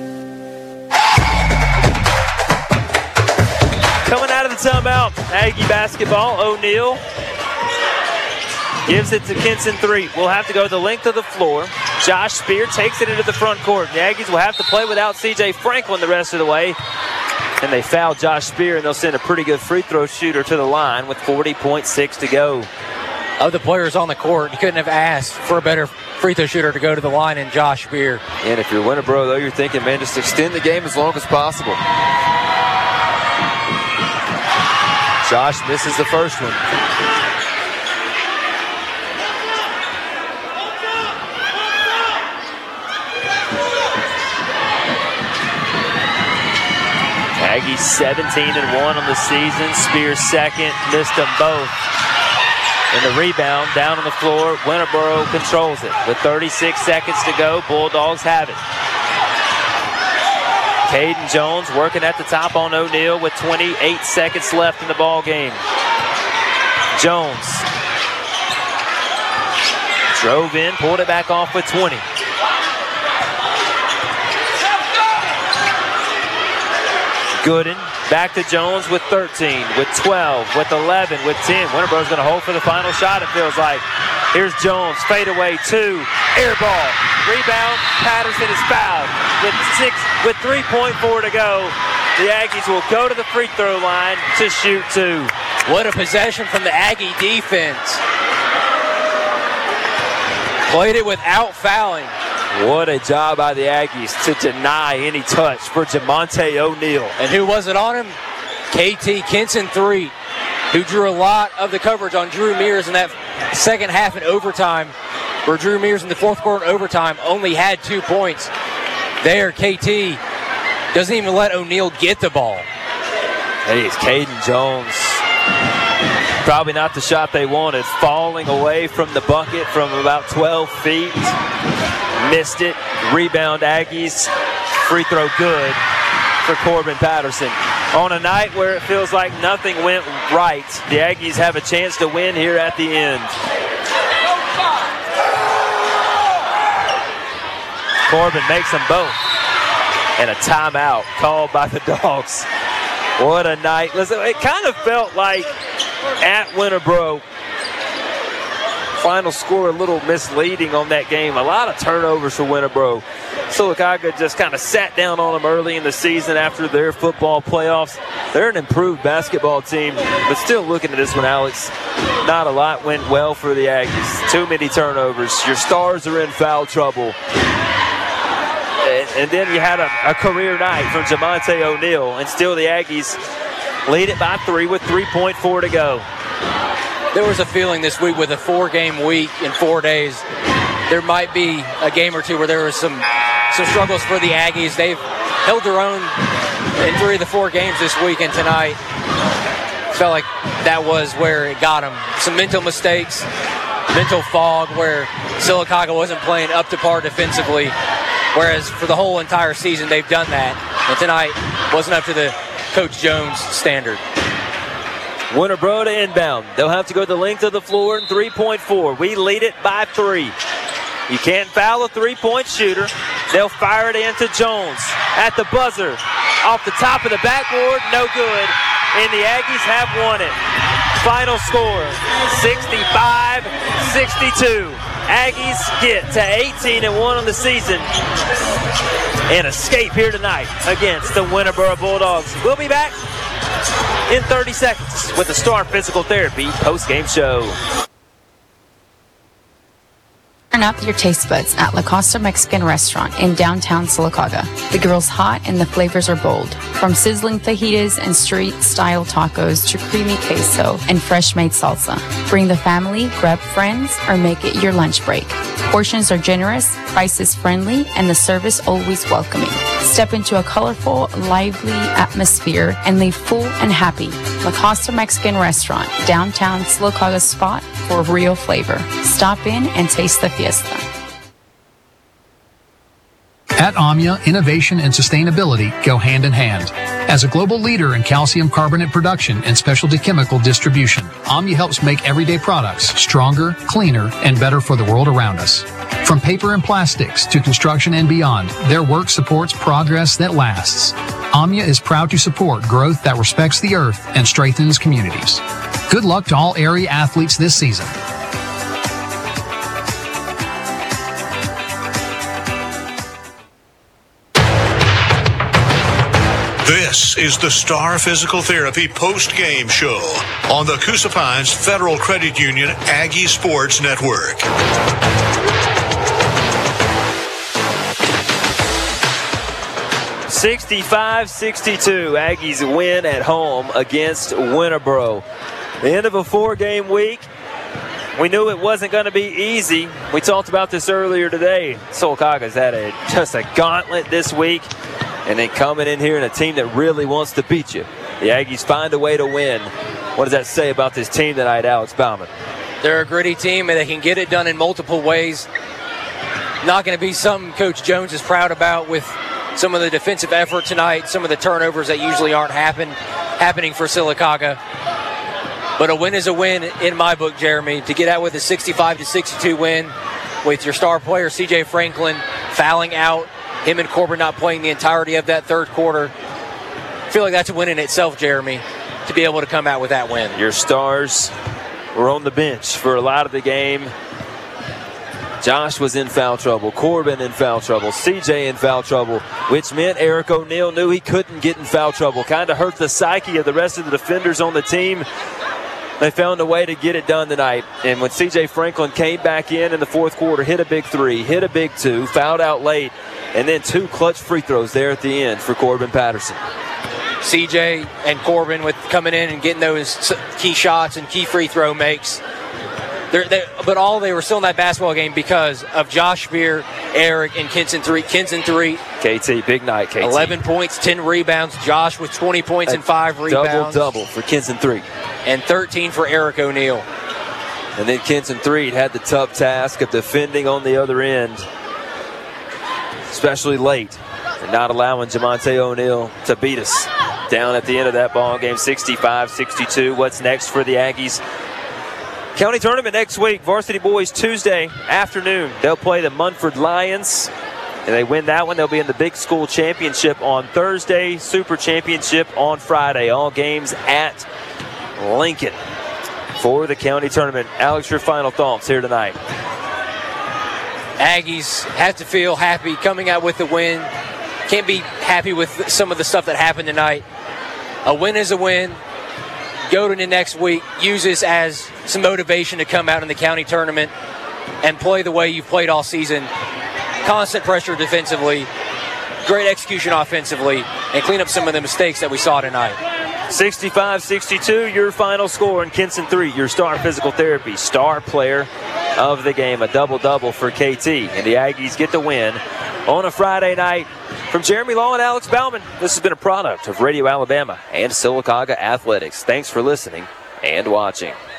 Coming out of the timeout, Aggie basketball. O'Neal gives it to Kinson Threet. We'll have to go the length of the floor. Josh Spear takes it into the front court. The Aggies will have to play without C.J. Franklin the rest of the way. and they foul Josh Spear, and they'll send a pretty good free throw shooter to the line with 40.6 to go. Of the players on the court, you couldn't have asked for a better free throw shooter to go to the line in Josh Spear. And if you're Winterboro, though, you're thinking, man, just extend the game as long as possible. Josh misses the first one. Aggies 17-1 on the season. Spears second, missed them both. And the rebound down on the floor. Winterboro controls it. With 36 seconds to go, Bulldogs have it. Caden Jones working at the top on O'Neal with 28 seconds left in the ball game. Jones drove in, pulled it back off with 20. Gooden back to Jones with 13, with 12, with 11, with 10. Winterboro's going to hold for the final shot, it feels like. Here's Jones, fade away, 2, air ball. Rebound, Patterson is fouled. With 3.4 to go, the Aggies will go to the free throw line to shoot 2. What a possession from the Aggie defense. Played it without fouling. What a job by the Aggies to deny any touch for Jamonte O'Neal. And who was it on him? KT Kenson 3, who drew a lot of the coverage on Drew Mears in that second half in overtime, where Drew Mears in the fourth quarter overtime only had 2 points. There, KT doesn't even let O'Neal get the ball. Hey, it's Caden Jones. Probably not the shot they wanted. Falling away from the bucket from about 12 feet. Missed it. Rebound Aggies. Free throw good for Corbin Patterson. On a night where it feels like nothing went right, the Aggies have a chance to win here at the end. Corbin makes them both. And a timeout called by the Dogs. What a night. Listen, it kind of felt like at Winterboro. Final score a little misleading on that game. A lot of turnovers for Winterboro. Sylacauga just kind of sat down on them early in the season after their football playoffs. They're an improved basketball team, but still looking at this one, Alex, not a lot went well for the Aggies. Too many turnovers. Your stars are in foul trouble. And then you had a career night from Jamonte O'Neal, and still the Aggies lead it by 3 with 3.4 to go. There was a feeling this week with a 4-game week in 4 days, there might be a game or two where there was some struggles for the Aggies. They've held their own in 3 of the 4 games this week, and tonight felt like that was where it got them. Some mental mistakes, mental fog, where Sylacauga wasn't playing up to par defensively, whereas for the whole entire season they've done that, and tonight wasn't up to the Coach Jones standard. Winterboro to inbound. They'll have to go the length of the floor in 3.4. We lead it by 3. You can't foul a three-point shooter. They'll fire it into Jones at the buzzer. Off the top of the backboard, no good. And the Aggies have won it. Final score, 65-62. Aggies get to 18-1 on the season and escape here tonight against the Winterboro Bulldogs. We'll be back in 30 seconds with the Star Physical Therapy post-game show. Turn up your taste buds at La Costa Mexican Restaurant in downtown Sylacauga. The grill's hot and the flavors are bold. From sizzling fajitas and street-style tacos to creamy queso and fresh-made salsa. Bring the family, grab friends, or make it your lunch break. Portions are generous, prices friendly, and the service always welcoming. Step into a colorful, lively atmosphere and leave full and happy. La Costa Mexican Restaurant, downtown Sylacauga's spot for real flavor. Stop in and taste the fiesta. At AMIA, innovation and sustainability go hand in hand. As a global leader in calcium carbonate production and specialty chemical distribution, AMIA helps make everyday products stronger, cleaner, and better for the world around us. From paper and plastics to construction and beyond, their work supports progress that lasts. AMIA is proud to support growth that respects the earth and strengthens communities. Good luck to all area athletes this season. This is the Star Physical Therapy post-game show on the Coosa Pines Federal Credit Union Aggie Sports Network. (65-62). Aggies win at home against Winterboro. The end of a 4-game week. We knew it wasn't going to be easy. We talked about this earlier today. Silicaga's had just a gauntlet this week. And then coming in here and a team that really wants to beat you. The Aggies find a way to win. What does that say about this team tonight, Alex Bauman? They're a gritty team, and they can get it done in multiple ways. Not going to be something Coach Jones is proud about with some of the defensive effort tonight, some of the turnovers that usually aren't happening for Sylacauga. But a win is a win in my book, Jeremy. To get out with a 65-62 win with your star player, C.J. Franklin, fouling out, him and Corbin not playing the entirety of that third quarter. I feel like that's a win in itself, Jeremy, to be able to come out with that win. Your stars were on the bench for a lot of the game. Josh was in foul trouble. Corbin in foul trouble. CJ in foul trouble, which meant Eric O'Neal knew he couldn't get in foul trouble. Kind of hurt the psyche of the rest of the defenders on the team. They found a way to get it done tonight. And when C.J. Franklin came back in the fourth quarter, hit a big three, hit a big two, fouled out late, and then 2 clutch free throws there at the end for Corbin Patterson. C.J. and Corbin with coming in and getting those key shots and key free throw makes. But all they were still in that basketball game because of Josh Spear, Eric, and Kenson 3. KT, big night, KT. 11 points, 10 rebounds. Josh with 20 points and 5 rebounds. Double for Kenson 3. And 13 for Eric O'Neal. And then Kenson 3 had the tough task of defending on the other end, especially late, and not allowing Jamonte O'Neal to beat us down at the end of that ball game, 65-62. What's next for the Aggies? County tournament next week. Varsity boys Tuesday afternoon. They'll play the Munford Lions. And they win that one, they'll be in the Big School Championship on Thursday. Super Championship on Friday. All games at Lincoln for the county tournament. Alex, your final thoughts here tonight. Aggies have to feel happy coming out with the win. Can't be happy with some of the stuff that happened tonight. A win is a win. Go to the next week. Use this as some motivation to come out in the county tournament and play the way you've played all season. Constant pressure defensively, great execution offensively, and clean up some of the mistakes that we saw tonight. 65-62, your final score, and Kenson 3, your Star Physical Therapy star player of the game. A double-double for KT, and the Aggies get the win on a Friday night. From Jeremy Law and Alex Bauman, this has been a product of Radio Alabama and Sylacauga Athletics. Thanks for listening and watching.